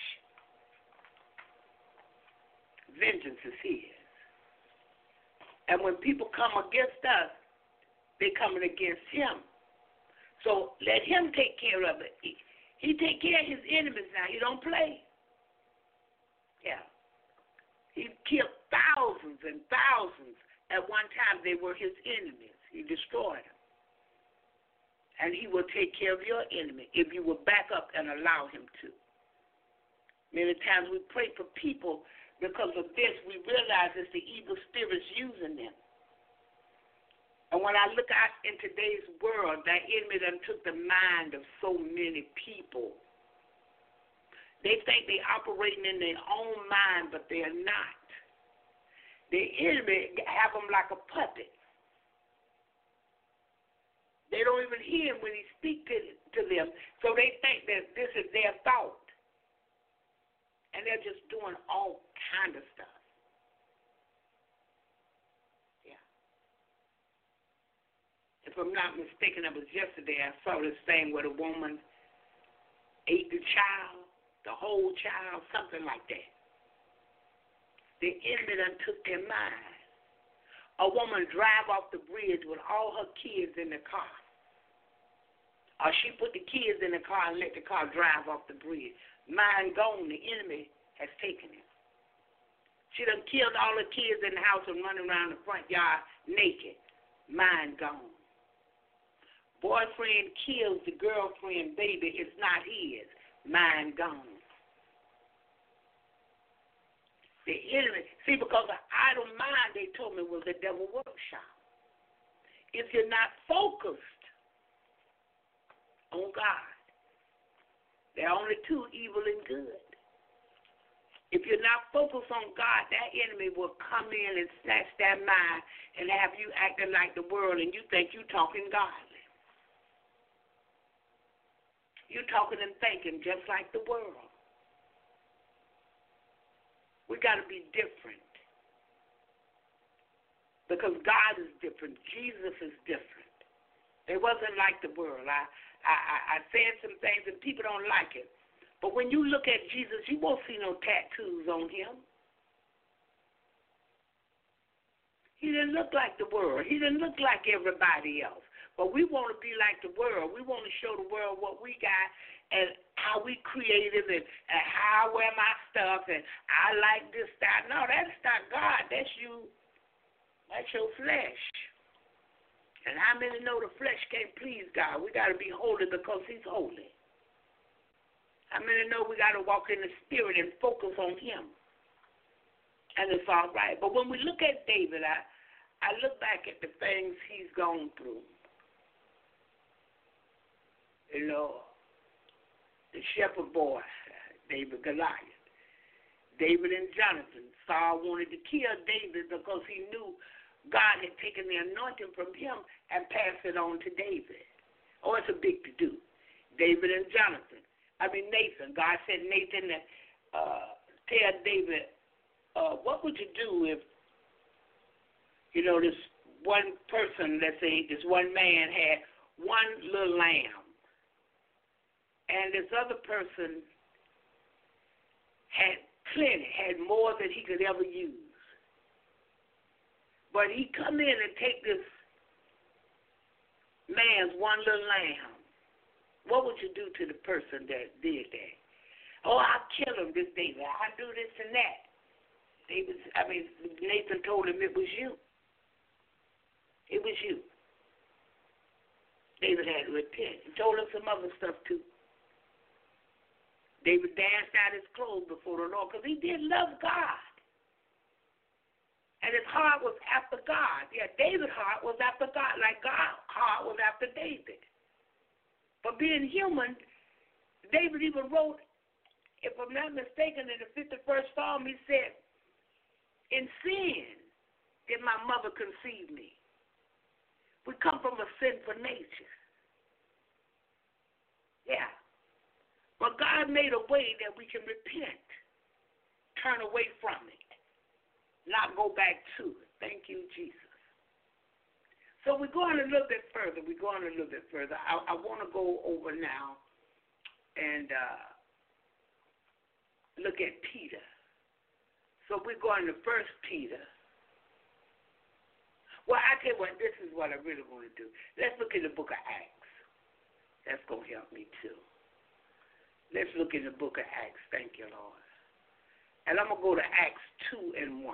D: Vengeance is his. And when people come against us, they're coming against him. So let him take care of it. He take care of his enemies now. He don't play. Yeah. He killed thousands and thousands. At one time, they were his enemies. He destroyed them. And he will take care of your enemy if you will back up and allow him to. Many times we pray for people. Because of this, we realize it's the evil spirits using them. And when I look out in today's world, that enemy done took the mind of so many people. They think they're operating in their own mind, but they're not. The enemy have them like a puppet. They don't even hear him when he speaks to them, so they think that this is their thought. And they're just doing all kind of stuff. Yeah. If I'm not mistaken, it was yesterday I saw this thing where the woman ate the child, the whole child, something like that. The enemy done took their mind. A woman drive off the bridge with all her kids in the car. Or she put the kids in the car and let the car drive off the bridge. Mind gone, the enemy has taken him. She done killed all the kids in the house and running around the front yard naked. Mind gone. Boyfriend kills the girlfriend baby. It's not his. Mind gone. The enemy, see, because of idle mind, they told me, was the devil workshop. If you're not focused on God, there are only two, evil and good. If you're not focused on God, that enemy will come in and snatch that mind and have you acting like the world, and you think you're talking godly. You're talking and thinking just like the world. We got to be different. Because God is different. Jesus is different. It wasn't like the world. I said some things and people don't like it. But when you look at Jesus, you won't see no tattoos on him. He didn't look like the world. He didn't look like everybody else. But we want to be like the world. We want to show the world what we got and how we creative and how I wear my stuff and I like this style. No, that's not God. That's you. That's your flesh. And how many know the flesh can't please God? We got to be holy because he's holy. How many know we got to walk in the spirit and focus on him? And it's all right. But when we look at David, I look back at the things he's gone through. You know, the shepherd boy, David Goliath. David and Jonathan. Saul wanted to kill David because he knew God had taken the anointing from him and passed it on to David. Oh, it's a big to-do. David and Nathan. God said Nathan to tell David, what would you do if, this one person, let's say this one man had one little lamb, and this other person had plenty, had more than he could ever use. But he come in and take this man's one little lamb. What would you do to the person that did that? Oh, I'll kill him, this David. I'll do this and that. Nathan told him it was you. It was you. David had to repent. He told him some other stuff too. David danced out his clothes before the Lord because he did love God. And his heart was after God. Yeah, David's heart was after God, like God's heart was after David. But being human, David even wrote, if I'm not mistaken, in the 51st Psalm, he said, in sin did my mother conceive me. We come from a sinful nature. Yeah. But God made a way that we can repent, turn away from it, not go back to it. Thank you, Jesus. So we're going a little bit further. I want to go over now and look at Peter. So we're going to 1 Peter. Well, I tell you what, this is what I really want to do. Let's look in the book of Acts. That's going to help me too. Let's look in the book of Acts. Thank you, Lord. And I'm going to go to Acts 2 and 1.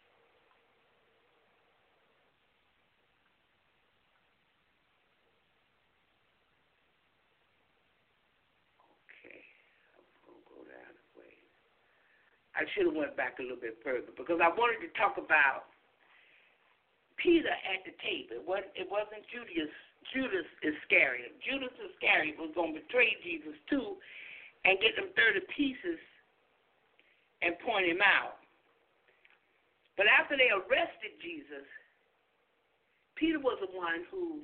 D: Okay. I'm going to go down the way. I should have went back a little bit further because I wanted to talk about Peter at the table. It wasn't Judas Iscariot. Judas Iscariot was going to betray Jesus too and get them 30 pieces and point him out. But after they arrested Jesus, Peter was the one who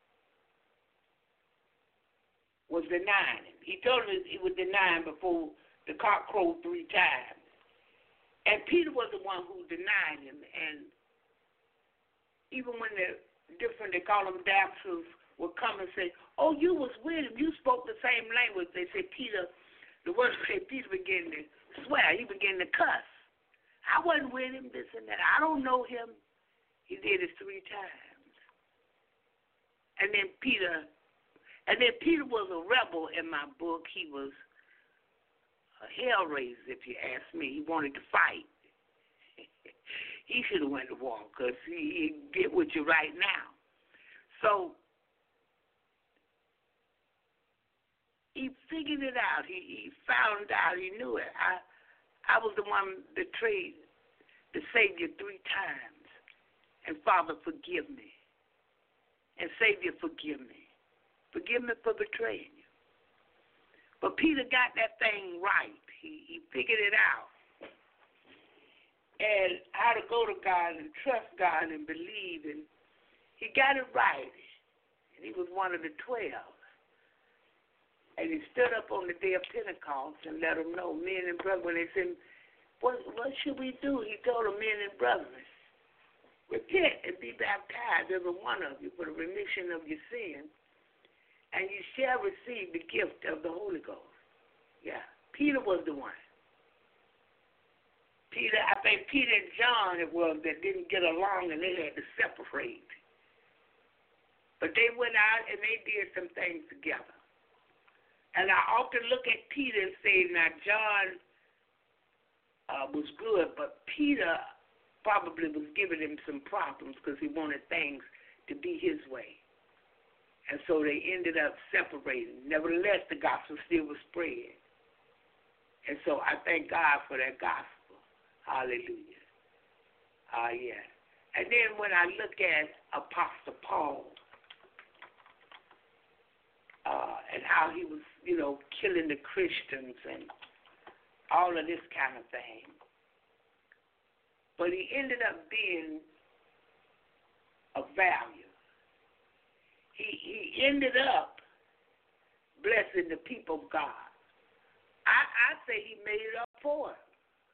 D: was denying him. He told him he would deny him before the cock crowed 3 times. And Peter was the one who denied him. And even when they call them damsels, would come and say, oh, you was with him. You spoke the same language. They said the word said Peter began to swear. He began to cuss. I wasn't with him, this and that. I don't know him. He did it 3 times. And then Peter was a rebel in my book. He was a hell raiser, if you ask me. He wanted to fight. He should have went to war because he get with you right now. So he figured it out. He found out. He knew it. I was the one that betrayed the Savior 3 times. And Father, forgive me. And Savior, forgive me. Forgive me for betraying you. But Peter got that thing right. He figured it out. And how to go to God and trust God and believe. And he got it right. And he was one of the 12. And he stood up on the day of Pentecost and let them know, men and brothers, when they said, what should we do? He told them, men and brothers, repent and be baptized, every one of you, for the remission of your sins, and you shall receive the gift of the Holy Ghost. Yeah, Peter was the one. I think Peter and John it was that didn't get along and they had to separate. But they went out and they did some things together. And I often look at Peter and say, now John was good, but Peter probably was giving him some problems because he wanted things to be his way. And so they ended up separating. Nevertheless, the gospel still was spread. And so I thank God for that gospel. Hallelujah. Yeah. And then when I look at Apostle Paul and how he was, killing the Christians and all of this kind of thing. But he ended up being of value. He ended up blessing the people of God. I say he made it up for us.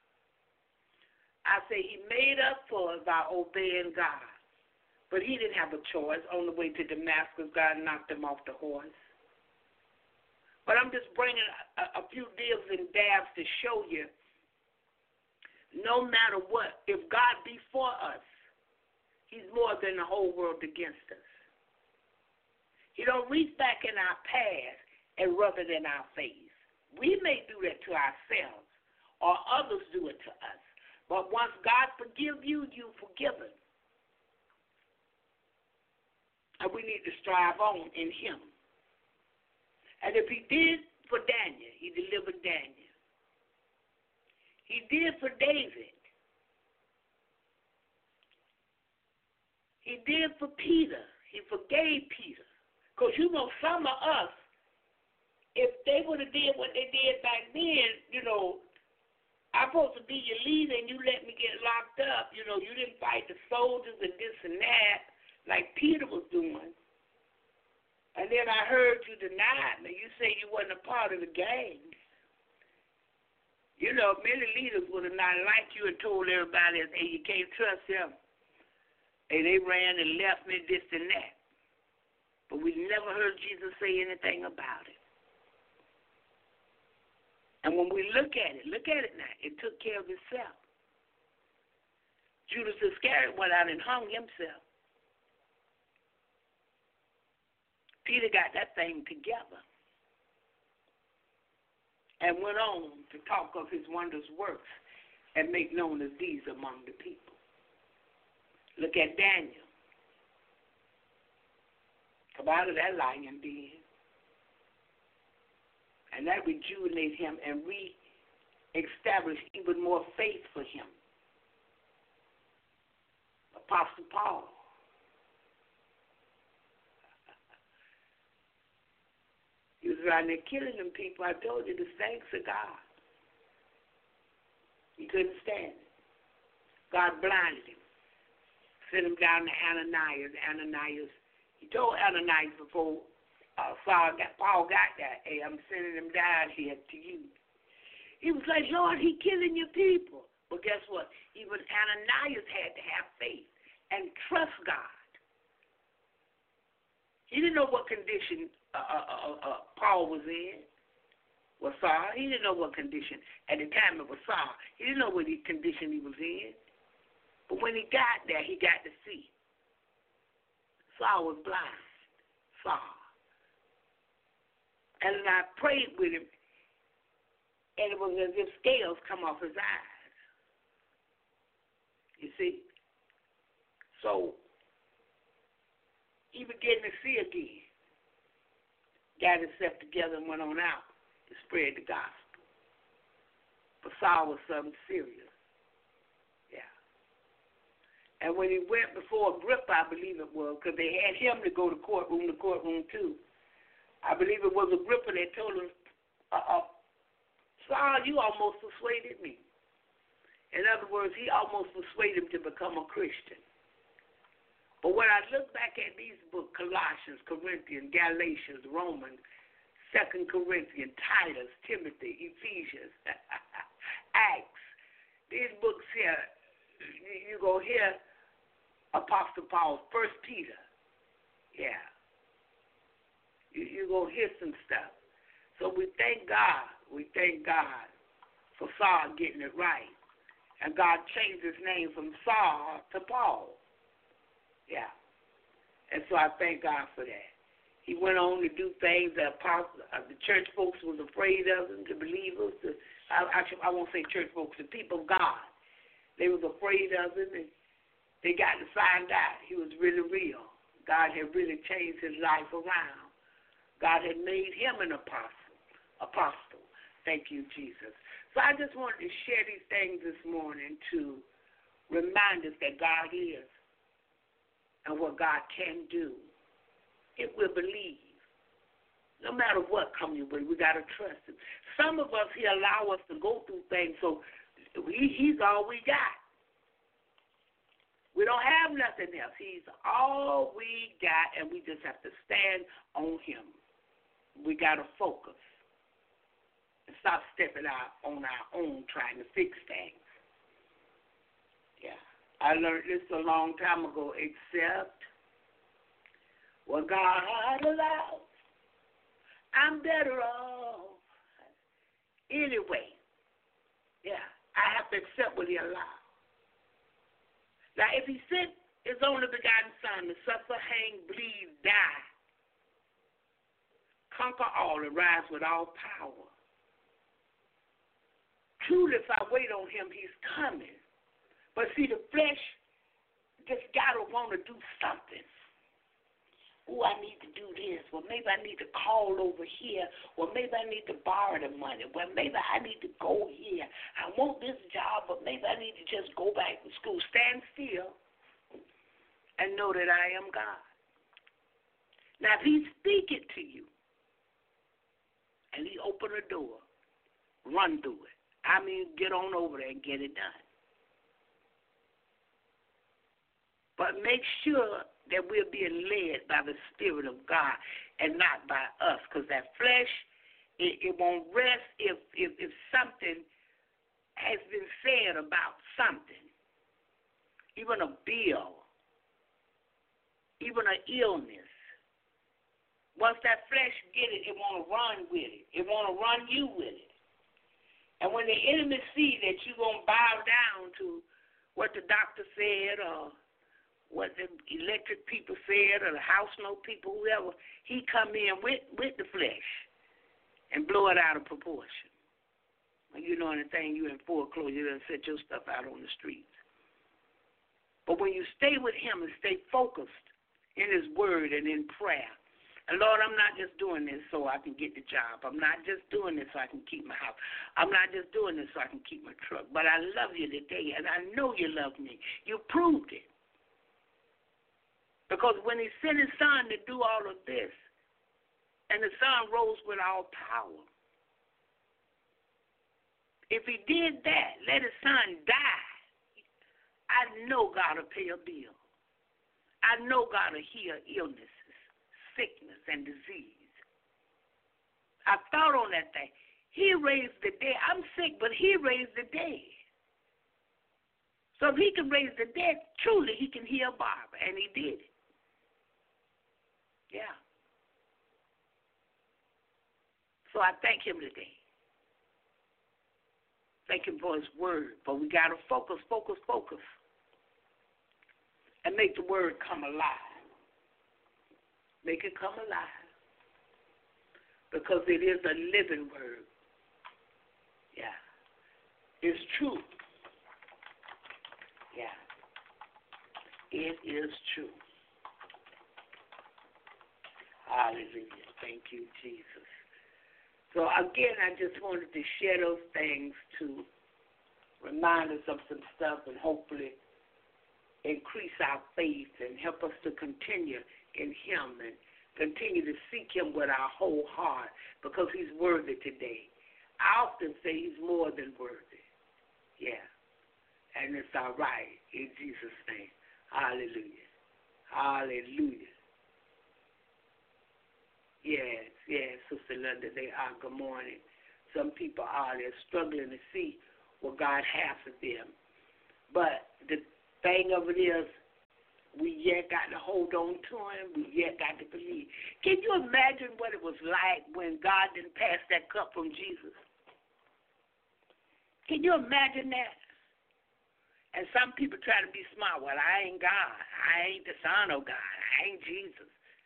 D: I say he made up for us by obeying God. But he didn't have a choice. On the way to Damascus, God knocked him off the horse. But I'm just bringing a few deals and dabs to show you, no matter what, if God be for us, he's more than the whole world against us. He don't reach back in our past and rub it in our face. We may do that to ourselves, or others do it to us. But once God forgives you, you're forgiven. And we need to strive on in him. And if he did for Daniel, he delivered Daniel. He did for David. He did for Peter. He forgave Peter. Because you know, some of us, if they would have did what they did back then, you know, I'm supposed to be your leader and you let me get locked up. You know, you didn't fight the soldiers and this and that like Peter was doing. And then I heard you deny me. You say you wasn't a part of the gang. You know, many leaders would have not liked you and told everybody, hey, you can't trust him. Hey, they ran and left me, this and that. But we never heard Jesus say anything about it. And when we look at it now, it took care of itself. Judas Iscariot went out and hung himself. Peter got that thing together and went on to talk of his wondrous works and make known his deeds among the people. Look at Daniel. Come out of that lion den. And that rejuvenated him and re-established even more faith for him. Apostle Paul. He was around there killing them people. I told you, the thanks of God. He couldn't stand it. God blinded him. Sent him down to Ananias. He told Ananias before Paul got that, hey, I'm sending him down here to you. He was like, Lord, he killing your people. But guess what? Even Ananias had to have faith and trust God. He didn't know what condition Paul was in. Was Saul. He didn't know what condition. At the time it was Saul. He didn't know what condition he was in. But when he got there, he got to see. Saul was blind. Saul. And I prayed with him, and it was as if scales come off his eyes. You see? So, he began to see again. Got himself together and went on out to spread the gospel. But Saul was something serious. Yeah. And when he went before Agrippa, I believe it was, because they had him to go to courtroom too. I believe it was Agrippa that told him, Saul, you almost persuaded me. In other words, he almost persuaded him to become a Christian. But when I look back at these books, Colossians, Corinthians, Galatians, Romans, 2 Corinthians, Titus, Timothy, Ephesians, Acts, these books here, you're going to hear Apostle Paul, 1 Peter. Yeah. You're going to hear some stuff. So we thank God. We thank God for Saul getting it right. And God changed his name from Saul to Paul. Yeah. And so I thank God for that. He went on to do things that the church folks was afraid of him, the believers. I won't say church folks, the people of God. They was afraid of him, and they got to find out he was really real. God had really changed his life around. God had made him an apostle. Thank you, Jesus. So I just wanted to share these things this morning to remind us that God is and what God can do. If we believe, no matter what comes your way, we got to trust him. Some of us, he allow us to go through things, so he's all we got. We don't have nothing else. He's all we got, and we just have to stand on him. We got to focus and stop stepping out on our own trying to fix things. Yeah. I learned this a long time ago. Accept what God allows. I'm better off anyway. Yeah. I have to accept what he allows. Now, if he sent his only begotten Son to suffer, hang, bleed, die, conquer all, and rise with all power, truly, if I wait on him, he's coming. But see, the flesh just got to want to do something. Oh, I need to do this. Well, maybe I need to call over here. Well, maybe I need to borrow the money. Well, maybe I need to go here. I want this job, but maybe I need to just go back to school. Stand still and know that I am God. Now, if he speak it to you and he open a door, run through it. I mean, get on over there and get it done. But make sure that we're being led by the Spirit of God and not by us, because that flesh, it won't rest if something has been said about something, even a bill, even an illness. Once that flesh get it, it want to run with it. It want to run you with it. And when the enemy see that you're going to bow down to what the doctor said or what the electric people said or the house note people, whoever, he come in with the flesh and blow it out of proportion. When you know anything, you in full clothes, you done set your stuff out on the streets. But when you stay with him and stay focused in his word and in prayer, and Lord, I'm not just doing this so I can get the job. I'm not just doing this so I can keep my house. I'm not just doing this so I can keep my truck. But I love you today, and I know you love me. You proved it. Because when he sent his son to do all of this, and the son rose with all power, if he did that, let his son die, I know God will pay a bill. I know God will heal illnesses, sickness, and disease. I thought on that thing. He raised the dead. I'm sick, but he raised the dead. So if he can raise the dead, truly he can heal Barbara, and he did it. Yeah. So I thank him today. Thank him for his word. But we got to focus, and make the word come alive. Make it come alive. Because it is a living word. Yeah. It's true. Yeah. It is true. Hallelujah. Thank you, Jesus. So, again, I just wanted to share those things to remind us of some stuff and hopefully increase our faith and help us to continue in him and continue to seek him with our whole heart because he's worthy today. I often say he's more than worthy. Yeah. And it's all right in Jesus' name. Hallelujah. Hallelujah. Yes, Sister Linda, they are. Good morning. Some people are. They're struggling to see what God has for them. But the thing of it is, we yet got to hold on to him. We yet got to believe. Can you imagine what it was like when God didn't pass that cup from Jesus? Can you imagine that? And some people try to be smart. Well, I ain't God. I ain't the Son of God. I ain't Jesus.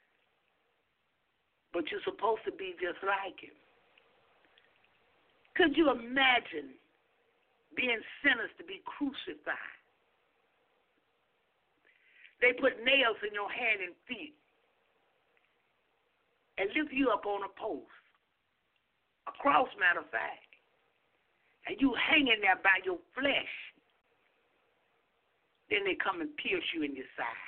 D: But you're supposed to be just like him. Could you imagine being sinners to be crucified? They put nails in your hand and feet and lift you up on a post, a cross, matter of fact, and you hanging there by your flesh. Then they come and pierce you in your side.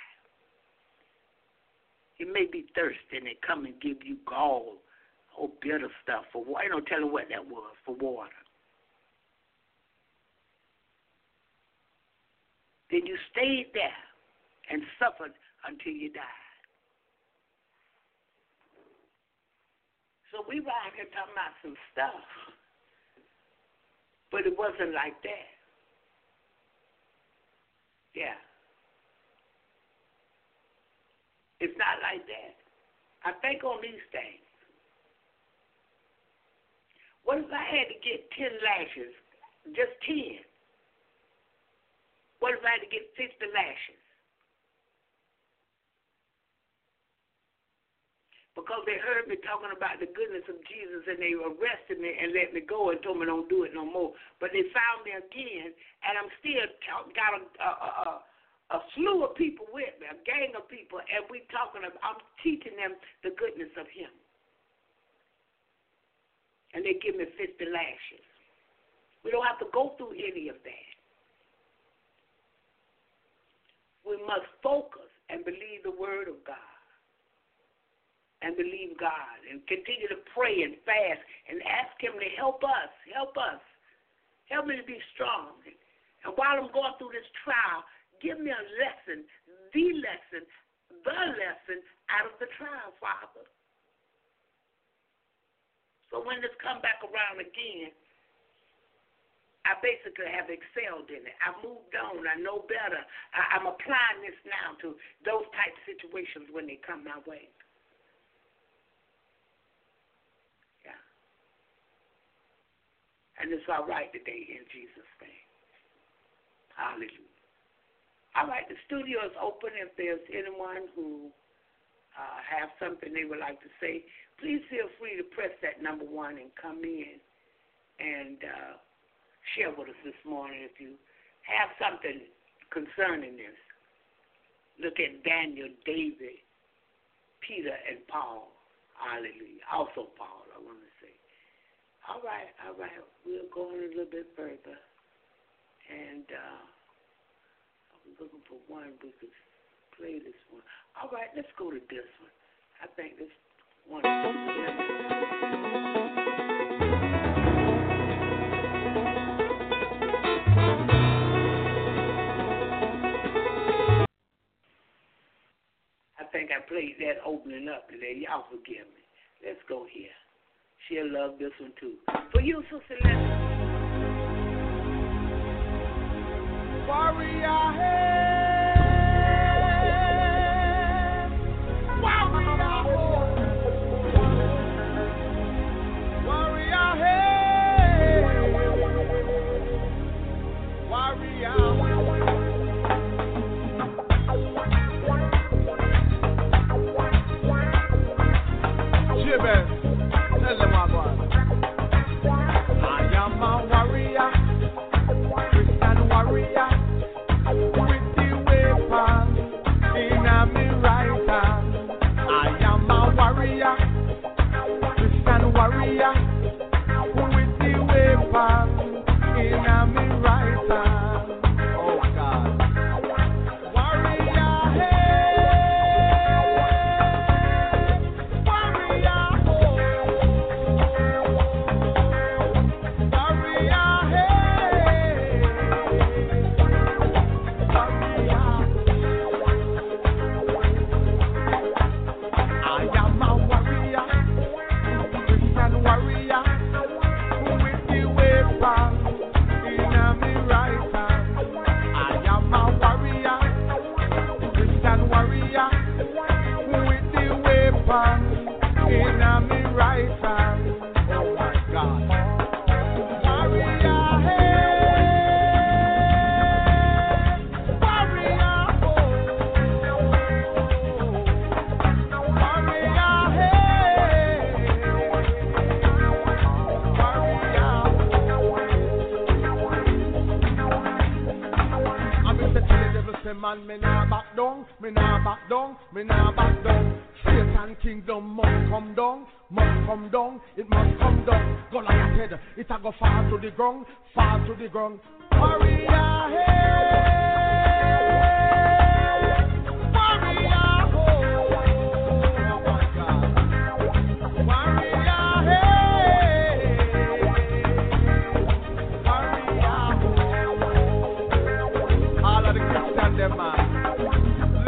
D: You may be thirsty, and they come and give you gall or bitter stuff for water. Ain't no telling what that was, for water. Then you stayed there and suffered until you died. So we were out here talking about some stuff, but it wasn't like that. Yeah. It's not like that. I think on these things. What if I had to get 10 lashes? Just 10. What if I had to get 50 lashes? Because they heard me talking about the goodness of Jesus and they arrested me and let me go and told me don't do it no more. But they found me again, and I'm still got a slew of people with me, a gang of people, and I'm teaching them the goodness of Him. And they give me 50 lashes. We don't have to go through any of that. We must focus and believe the Word of God. And believe God. And continue to pray and fast and ask Him to help us. Help us. Help me to be strong. And while I'm going through this trial, give me a lesson, the lesson out of the trial, Father. So when this come back around again, I basically have excelled in it. I moved on. I know better. I'm applying this now to those type of situations when they come my way. Yeah. And it's all right today in Jesus' name. Hallelujah. All right, the studio is open. If there's anyone who have something they would like to say, please feel free to press that number 1 and come in and share with us this morning. If you have something concerning this, look at Daniel, David, Peter, and Paul. Hallelujah. Also Paul, I want to say. All right. We'll go on a little bit further. And I was looking for one. We could play this one. All right, let's go to this one. I think this one is I think I played that opening up today. Y'all forgive me. Let's go here. She'll love this one too. For you, Sister Leslie.
E: Warrior head. Man, me nah back down, me nah back down, me nah back down. Satan kingdom must come down, it must come down. Go like I said, it a go far to the ground, Warrior head, warrior home. Oh my God, warrior head, warrior home. All of the Christians, them man.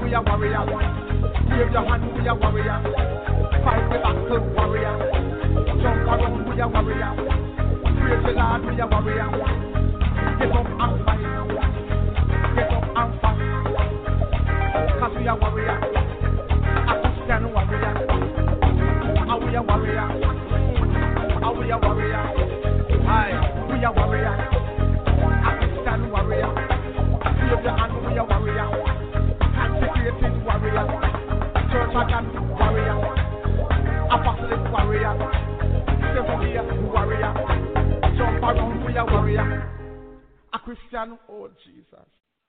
H: we are warriors. Wave your hand, we are warriors. Fight the battle, warriors. Jump around, we are warriors. Praise the Lord, we are warriors. Get up and fight. Get up and fight. Cause we are warriors. A Christian warrior. And we are warriors. And we are warriors. Aye, we are warriors. A Christian warrior. Wave your hand, we are warriors. Consecrated warrior. Church again, warrior. Apostolic warrior. Seven-year warrior. Jump around, we are warrior. A Christian, oh Jesus.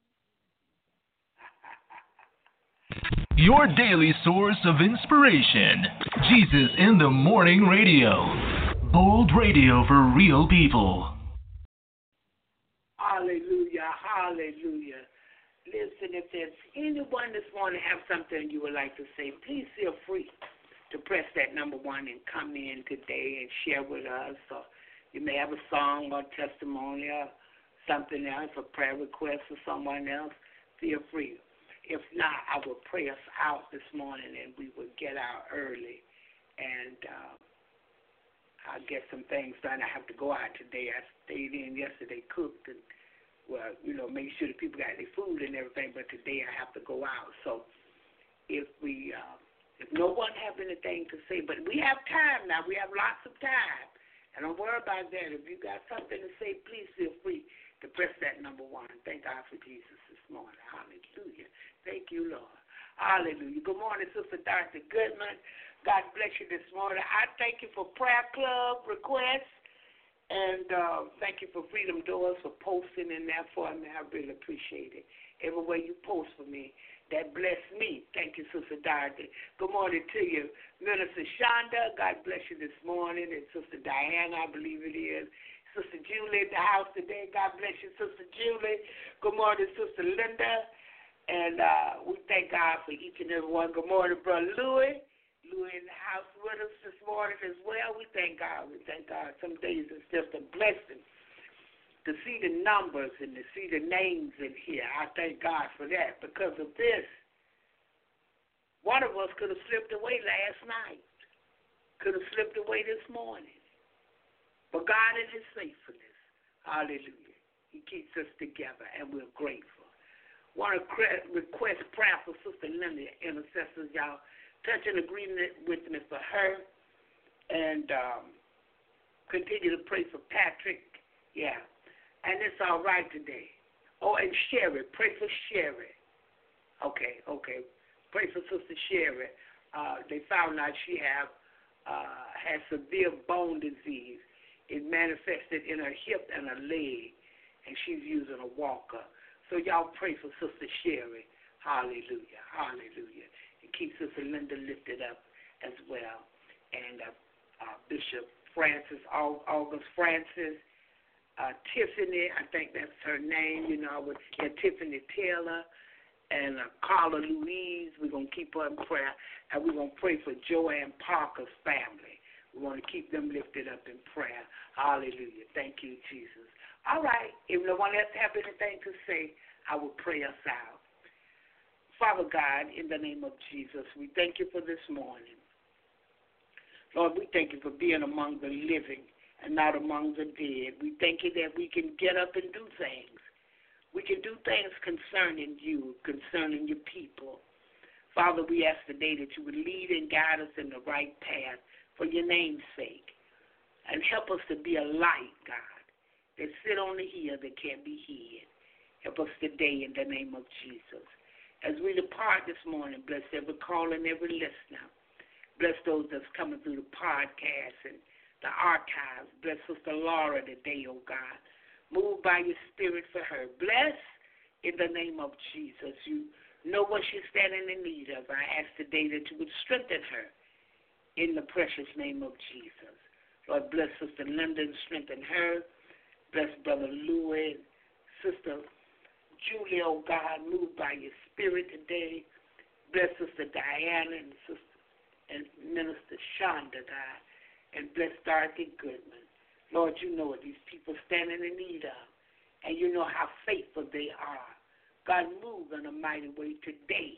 C: Your daily source of inspiration. Jesus in the Morning Radio. Bold radio for real people.
D: Hallelujah, hallelujah. Listen, if there's anyone this morning have something you would like to say, please feel free to press that number 1 and come in today and share with us. Or you may have a song or testimony or something else, a prayer request for someone else. Feel free. If not, I will pray us out this morning and we will get out early. And I'll get some things done. I have to go out today. I stayed in yesterday, cooked, and, well, you know, make sure the people got their food and everything. But today I have to go out. So if no one have anything to say, but we have time now. We have lots of time. And don't worry about that. If you got something to say, please feel free to press that number 1. Thank God for Jesus this morning. Hallelujah. Thank you, Lord. Hallelujah. Good morning, Sister Dorothy Goodman. God bless you this morning. I thank you for prayer club requests, and thank you for Freedom Doors for posting in there for me. I really appreciate it. Everywhere you post for me, that bless me. Thank you, Sister Dorothy. Good morning to you, Minister Shonda. God bless you this morning, and Sister Diana, I believe it is. Sister Julie in the house today. God bless you, Sister Julie. Good morning, Sister Linda. And we thank God for each and every one. Good morning, Brother Louis. Louis in the house with us this morning as well. We thank God. We thank God. Some days it's just a blessing to see the numbers and to see the names in here. I thank God for that. Because of this, one of us could have slipped away last night. Could have slipped away this morning. But God in his faithfulness, hallelujah, he keeps us together, and we're grateful. Want to request prayer for Sister Linda, intercessors, y'all. Touch and agreement with me for her, and continue to pray for Patrick. Yeah, and it's all right today. Oh, and Sherry, pray for Sherry. Okay. Pray for Sister Sherry. They found out she has severe bone disease. It manifested in her hip and her leg, and she's using a walker. So y'all pray for Sister Sherry. Hallelujah, hallelujah. And keep Sister Linda lifted up as well. And Bishop Francis, August Francis, Tiffany, I think that's her name, Tiffany Taylor, and Carla Louise. We're going to keep her in prayer. And we're going to pray for Joanne Parker's family. We want to keep them lifted up in prayer. Hallelujah. Thank you, Jesus. All right. If no one else have anything to say, I will pray us out. Father God, in the name of Jesus, we thank you for this morning. Lord, we thank you for being among the living and not among the dead. We thank you that we can get up and do things. We can do things concerning you, concerning your people. Father, we ask today that you would lead and guide us in the right path for your name's sake. And help us to be a light, God, that sit on the hill that can't be hid. Help us today in the name of Jesus. As we depart this morning, bless every caller and every listener. Bless those that's coming through the podcast and the archives. Bless Sister Laura today, oh God. Move by your spirit for her. Bless in the name of Jesus. You know what she's standing in need of. I ask today that you would strengthen her in the precious name of Jesus. Lord, bless Sister Linda and strengthen her. Bless Brother Louis, Sister Julie, oh God, move by your spirit today. Bless Sister Diana and Minister Shonda, God, and bless Dorothy Goodman. Lord, you know what these people standing in need of, and you know how faithful they are. God, move in a mighty way today.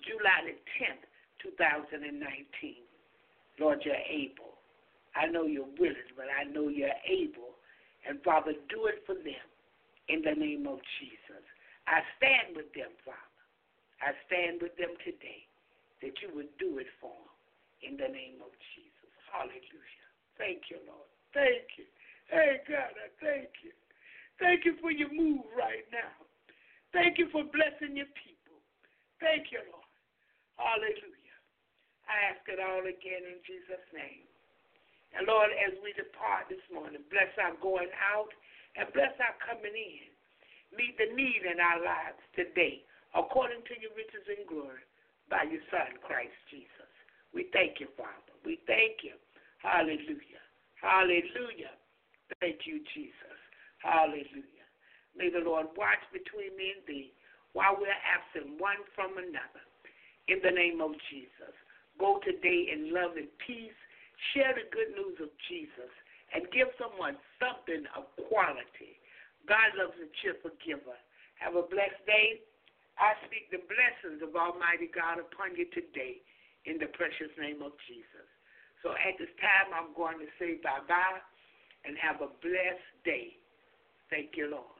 D: July the 10th, 2019. Lord, you're able. I know you're willing, but I know you're able. And, Father, do it for them in the name of Jesus. I stand with them, Father. I stand with them today that you would do it for them in the name of Jesus. Hallelujah. Thank you, Lord. Thank you. Hey, God, I thank you. Thank you for your move right now. Thank you for blessing your people. Thank you, Lord. Hallelujah. I ask it all again in Jesus' name. And, Lord, as we depart this morning, bless our going out and bless our coming in. Meet the need in our lives today, according to your riches and glory, by your Son, Christ Jesus. We thank you, Father. We thank you. Hallelujah. Hallelujah. Thank you, Jesus. Hallelujah. May the Lord watch between me and thee while we're absent one from another. In the name of Jesus. Go today in love and peace. Share the good news of Jesus and give someone something of quality. God loves a cheerful giver. Have a blessed day. I speak the blessings of Almighty God upon you today in the precious name of Jesus. So at this time, I'm going to say bye-bye and have a blessed day. Thank you, Lord.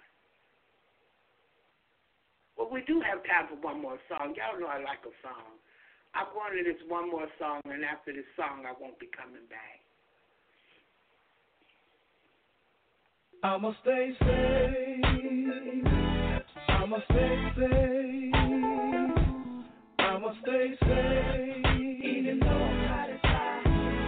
D: Well, we do have time for one more song. Y'all know I like a song. I'm going to this one more song, and after this song, I won't be coming back.
E: I'ma stay safe. I'ma stay safe. I'ma stay safe. Even though I'm hot as high,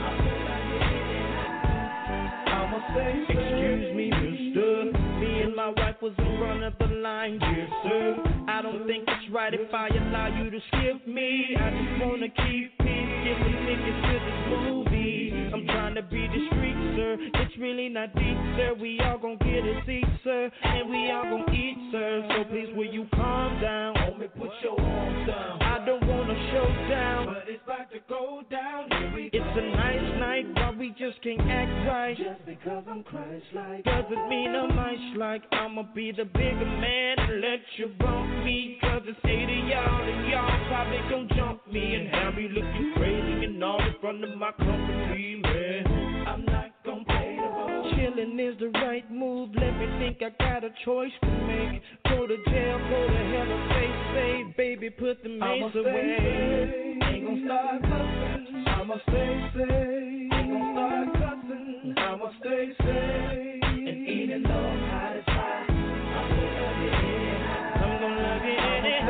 E: I'ma stay safe. Excuse me, mister. Me and my wife was in front of the line, yes, sir. I don't think it's right if I allow you to skip me. I just wanna keep peace, give me tickets to this movie. I'm trying to be discreet, sir. It's really not deep, sir. We all gon' get a seat, sir, and we all gon' eat, sir. So please, will you calm down? Homie, put your arms down. I don't wanna show down, but it's about to go down. Here we go. It's a nice night, but we just can't act right. Just because I'm Christ-like doesn't mean I'm nice-like. I'ma be the bigger man and let you bump me. Cause it's 8 of y'all and y'all probably gon' jump me and have me looking crazy and all in front of my company, man. I'm not gon' play the role. Chillin' is the right move. Let me think I got a choice to make. Go to jail, go to hell or stay safe. Baby, put the mace away. Ain't gon' start cussing. I'ma stay safe. Ain't gon' start cussing. I'ma stay safe. And even though I'm hot as high, I'm gon' love you anyhow. I'm gon' love you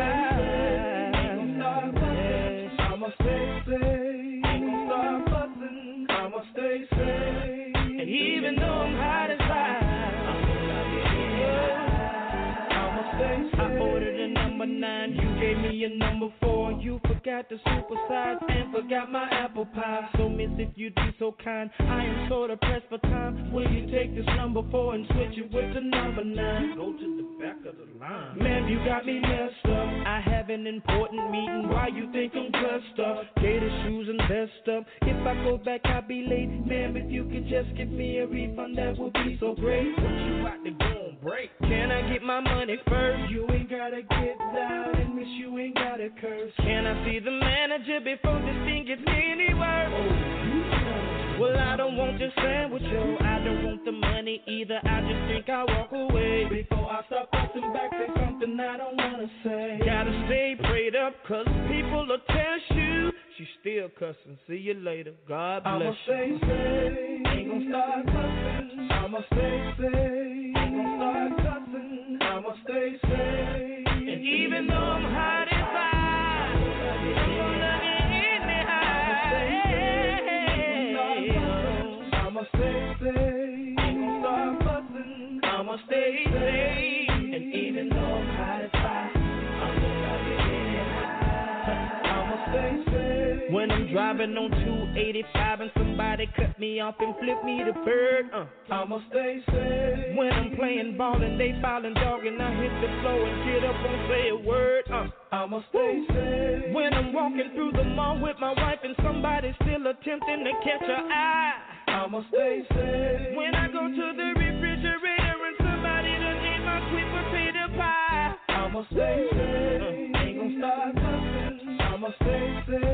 E: anyhow. Ain't gon' start cussing. I'ma stay safe. Ain't gon' start fussing. I'ma stay safe. And even though I'm hot as high, I'm gon' love you anyhow. I'ma stay safe. I ordered a number 9, you gave me a number 4. You forgot the supersize and forgot my apple pie. So miss, if you'd be so kind, I am so pressed for time. Will you take this number 4 and switch it with the number 9? Go to the back of the line. Man, you got me messed up. I have an important meeting. Why you think I'm dressed up? Gator shoes and vest up. If I go back, I'll be late. Ma'am, if you could just give me a refund, that would be so great. What you about to go on break? Can I get my money first? You ain't gotta get loud and miss, you ain't gotta curse. Can I see the manager before this thing gets any worse? Well, I don't want your sandwich, yo. I don't want the money either. I just think I'll walk away before I start fussing back. Say something I don't wanna say. Gotta stay prayed up, cause people will test you. She's still cussing. See you later. God bless you. I'ma stay safe. Ain't gon' start cussing. I'ma stay safe. Ain't gon' start cussing. I'ma stay safe. And even though I'm hot as high, I'm gon' love you anyhow. I'ma stay safe. Ain't gon' start fussing. I'ma stay safe. And even though I'm hot as high, I'm gon' love you anyhow. I'ma stay safe. When I'm driving on 285 and somebody cut me off and flip me the bird, I'ma stay safe. When I'm playing ball and they fouling dog and I hit the floor and get up, won't say a word, I'ma stay safe. When I'm walking through the mall with my wife and somebody's still attempting to catch her eye, I'ma stay safe. When I go to the refrigerator and somebody done ate my sweet potato pie, I'ma stay safe. Ain't gon' start cussing. I'ma stay safe.